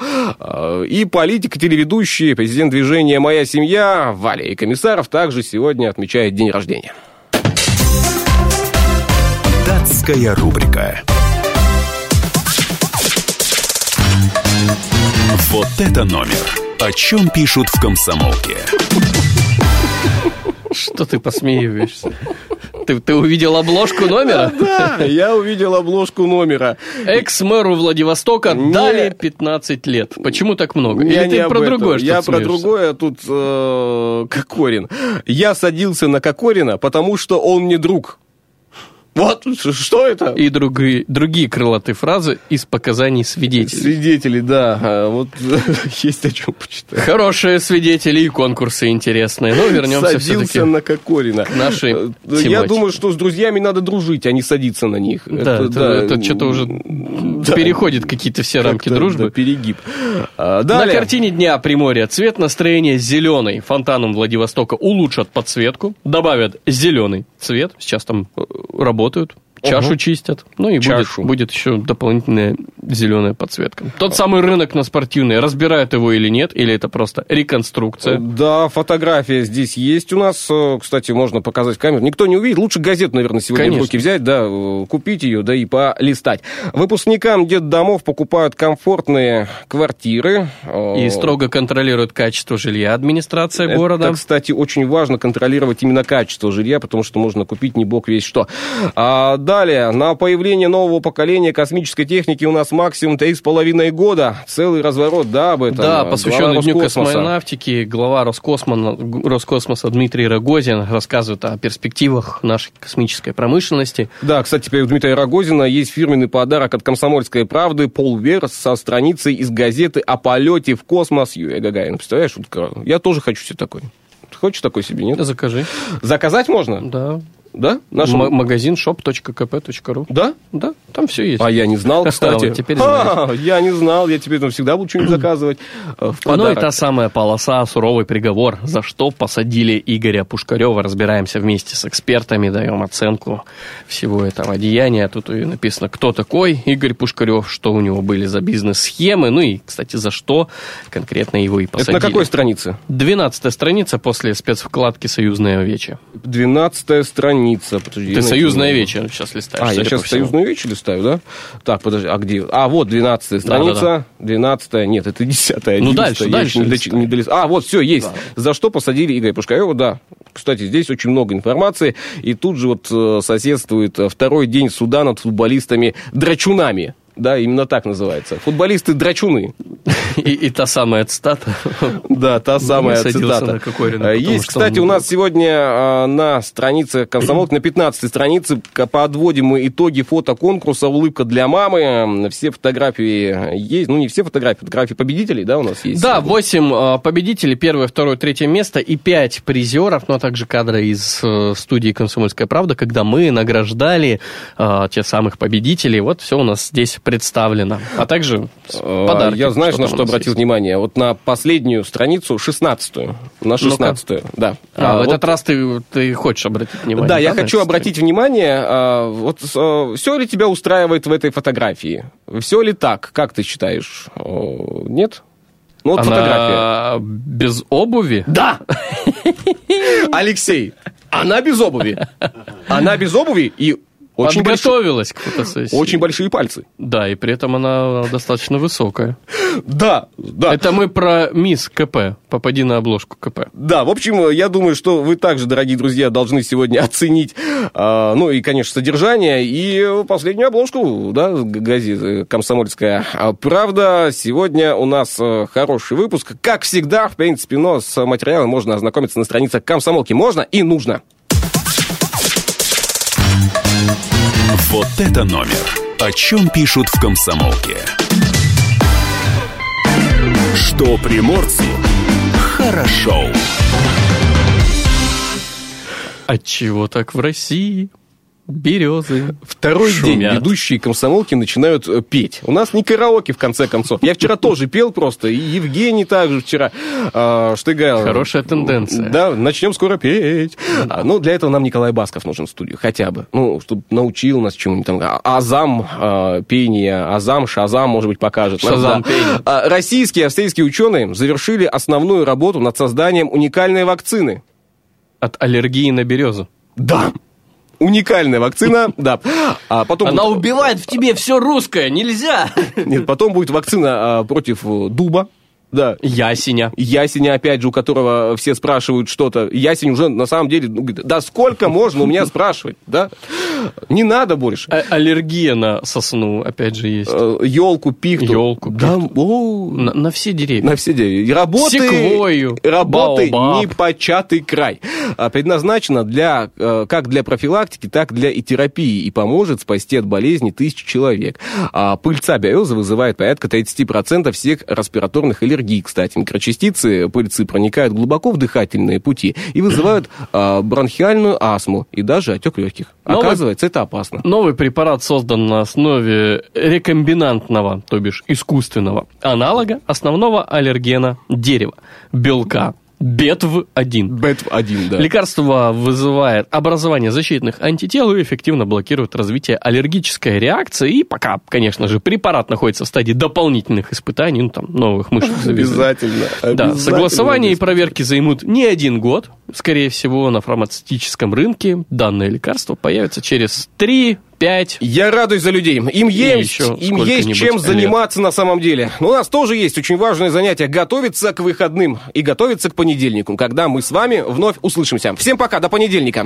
И политик, телеведущий, президент движения «Моя семья» Валерий Комиссаров также сегодня отмечает день рождения. Датская рубрика. Вот это номер. О чем пишут в «Комсомолке». Что ты посмеиваешься? Ты, ты увидел обложку номера? Да, я увидел обложку номера. Экс-мэру Владивостока не... дали пятнадцать лет. Почему так много? Я Или ты про этом. другое что-то Я смеешься? про другое, тут э, Кокорин. Я садился на Кокорина, потому что он не друг. Вот, что это? И другие, другие крылатые фразы из показаний свидетелей. Свидетелей, да. Вот есть о чем почитать. Хорошие свидетели и конкурсы интересные. Ну, вернемся Садился на Кокорина. К нашей тематике. Я думаю, что с друзьями надо дружить, а не садиться на них. Да, это, это, да. это что-то уже да. переходит какие-то все рамки как-то, дружбы. Да, перегиб. А, на картине дня Приморья цвет настроения зеленый. Фонтаном Владивостока улучшат подсветку, добавят зеленый цвет. Сейчас там работают. Чашу угу. чистят. Ну и будет, будет еще дополнительная зеленая подсветка. Тот самый рынок на Спортивной. Разбирают его или нет? Или это просто реконструкция? Да, фотография здесь есть у нас. Кстати, можно показать в камеру. Никто не увидит. Лучше газету, наверное, сегодня Конечно. в руки взять, да, купить ее, да и полистать. Выпускникам детдомов покупают комфортные квартиры. И строго контролируют качество жилья администрация это, города. Это, кстати, очень важно контролировать именно качество жилья, потому что можно купить не бог весь что. А, далее, на появление нового поколения космической техники у нас максимум три с половиной года. Целый разворот, да, об этом. Да, посвященный Дню космонавтики, глава Роскосмоса, Роскосмоса Дмитрий Рогозин рассказывает о перспективах нашей космической промышленности. Да, кстати, теперь у Дмитрия Рогозина есть фирменный подарок от «Комсомольской правды» полверс со страницей из газеты о полете в космос Юрия Гагарина. Представляешь, я тоже хочу себе такой. Хочешь такой себе, нет? Закажи. Заказать можно? Да. Да? Нашем... М- магазин шоп точка ка пэ точка ру. Да? Да, там все есть. А я не знал, кстати. Теперь а, я не знал, я теперь всегда буду что-нибудь заказывать в подарок. Ну и та самая полоса, суровый приговор, за что посадили Игоря Пушкарева. Разбираемся вместе с экспертами, даем оценку всего этого деяния. Тут и написано, кто такой Игорь Пушкарев, что у него были за бизнес-схемы, ну и, кстати, за что конкретно его и посадили. Это на какой странице? Двенадцатая страница после спецвкладки «Союзное вече». Двенадцатая страница. Подожди, Ты «Союзное вече» сейчас листаешь. А, я сейчас «Союзную вече» листаю, да? Так, подожди, а где? А, вот двенадцатая страница, да, да, да. двенадцатая, нет, это десятая. Ну, дальше, дальше. Не доч... не долист... А, вот, все, есть. Да. За что посадили Игоря Пушкарева, да. Кстати, здесь очень много информации, и тут же вот соседствует второй день суда над футболистами-драчунами. Да, именно так называется. Футболисты-драчуны. И, и та самая цитата. Да, та самая цитата. Есть, кстати, у нас сегодня на странице «Комсомолки», на пятнадцатой странице подводим мы итоги фотоконкурса «Улыбка для мамы». Все фотографии есть, ну не все фотографии, фотографии победителей, да, у нас есть? Да, восемь победителей, первое, второе, третье место и пять призеров, ну а также кадры из студии «Комсомольская правда», когда мы награждали а, тех самых победителей. Вот все у нас здесь представлено. А также подарки. Я, знаешь, на что обратил есть. внимание? Вот на последнюю страницу, шестнадцатую. На шестнадцатую, ну-ка. Да. А, а в вот... этот раз ты, ты хочешь обратить внимание? Да, я хочу обратить внимание. А, вот а, все ли тебя устраивает в этой фотографии? Все ли так? Как ты считаешь? О, нет? Ну, вот Она фотография. без обуви? Да! Алексей, она без обуви. Она без обуви и... Очень подготовилась большие, к фотосессии. Очень большие пальцы. Да, и при этом она достаточно высокая. Да, да. Это мы про мисс КП. Попади на обложку КП. Да, в общем, я думаю, что вы также, дорогие друзья, должны сегодня оценить, э, ну и, конечно, содержание и последнюю обложку, да, газеты «Комсомольская правда». Сегодня у нас хороший выпуск. Как всегда, в принципе, но с материалом можно ознакомиться на страницах «Комсомолки». Можно и нужно. Вот это номер. О чем пишут в «Комсомолке». Что приморцу хорошо. Отчего так в России березы Второй шумят. День ведущие комсомолки начинают петь. У нас не караоке, в конце концов. Я вчера тоже пел просто, и Евгений также вчера э, штыгал. Хорошая тенденция. Да, начнем скоро петь. А, ну, для этого нам Николай Басков нужен в студию, хотя бы. Ну, чтобы научил нас чему-нибудь там. Азам э, пения, азам, шазам, может быть, покажет. Шазам да. пение. А, российские и австрийские ученые завершили основную работу над созданием уникальной вакцины. От аллергии на березу. Да. Уникальная вакцина, да. А потом Она будет... убивает в тебе все русское, нельзя. Нет, потом будет вакцина а, против дуба. Да. Ясеня. Ясеня, опять же, у которого все спрашивают что-то. Ясень уже, на самом деле, ну, да сколько можно у меня спрашивать, да? Не надо больше. А- аллергия на сосну, опять же, есть. Елку, пихту. Елку, да, о, на, на все деревья. На все деревья. Работы, секвойю, работы баобаб. непочатый край. Предназначена для, как для профилактики, так для и терапии. И поможет спасти от болезни тысячи человек. А пыльца березы вызывает порядка тридцать процентов всех респираторных аллергий. Кстати, микрочастицы пыльцы проникают глубоко в дыхательные пути и вызывают а, бронхиальную астму и даже отек легких. Новый, Оказывается, это опасно. Новый препарат создан на основе рекомбинантного, то бишь искусственного аналога основного аллергена дерева, белка. бэ тэ вэ один. бэ тэ вэ один, да. Лекарство вызывает образование защитных антител и эффективно блокирует развитие аллергической реакции. И пока, конечно же, препарат находится в стадии дополнительных испытаний, ну, там, новых мышек завезли. Обязательно. Да, согласование и проверки займут не один год. Скорее всего, на фармацевтическом рынке данное лекарство появится через три пять. Я радуюсь за людей. Им есть, им есть чем заниматься лет. На самом деле. Но у нас тоже есть очень важное занятие. Готовиться к выходным и готовиться к понедельнику, когда мы с вами вновь услышимся. Всем пока, до понедельника.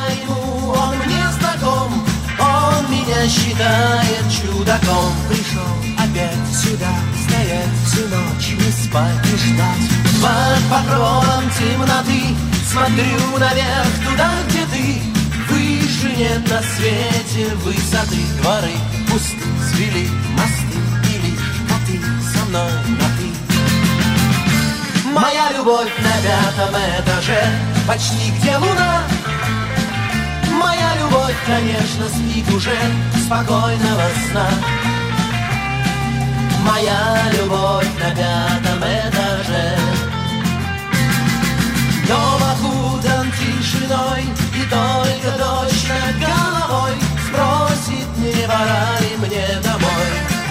Он мне знаком, он меня считает чудаком. Пришел опять сюда, стоять всю ночь, не спать, не ждать. Под покровом темноты смотрю наверх, туда, где ты. Выше нет на свете высоты, дворы пусты, свели мосты, и лишь коты со мной на ты. Моя любовь на пятом этаже, почти где луна. Моя любовь, конечно, спит уже спокойного сна. Моя любовь на пятом этаже. Дом окутан тишиной, и только дождь над головой спросит, не пора ли мне домой.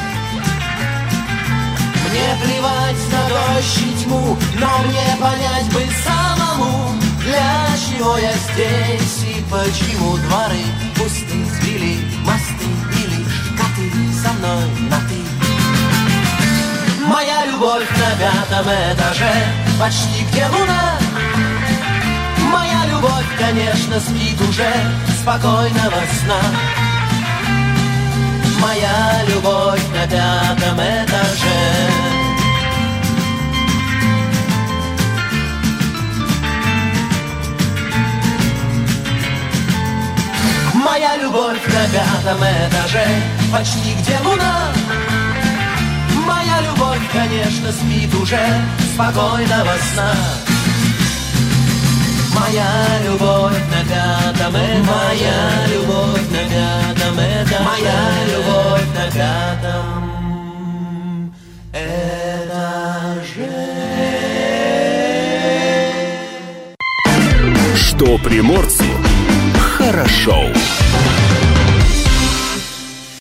Мне плевать на дождь и тьму, но мне понять бы самому, для чего я здесь и почему дворы пусты, свели мосты и лишь коты со мной на ты. Моя любовь на пятом этаже, почти где луна. Моя любовь, конечно, спит уже спокойного сна. Моя любовь на пятом этаже. Моя любовь на пятом этаже, почти где луна. Моя любовь, конечно, спит уже спокойного сна. Моя любовь на пятом этаже. Моя любовь на пятом этаже. Моя любовь на пятом этаже. Что приморцу хорошо.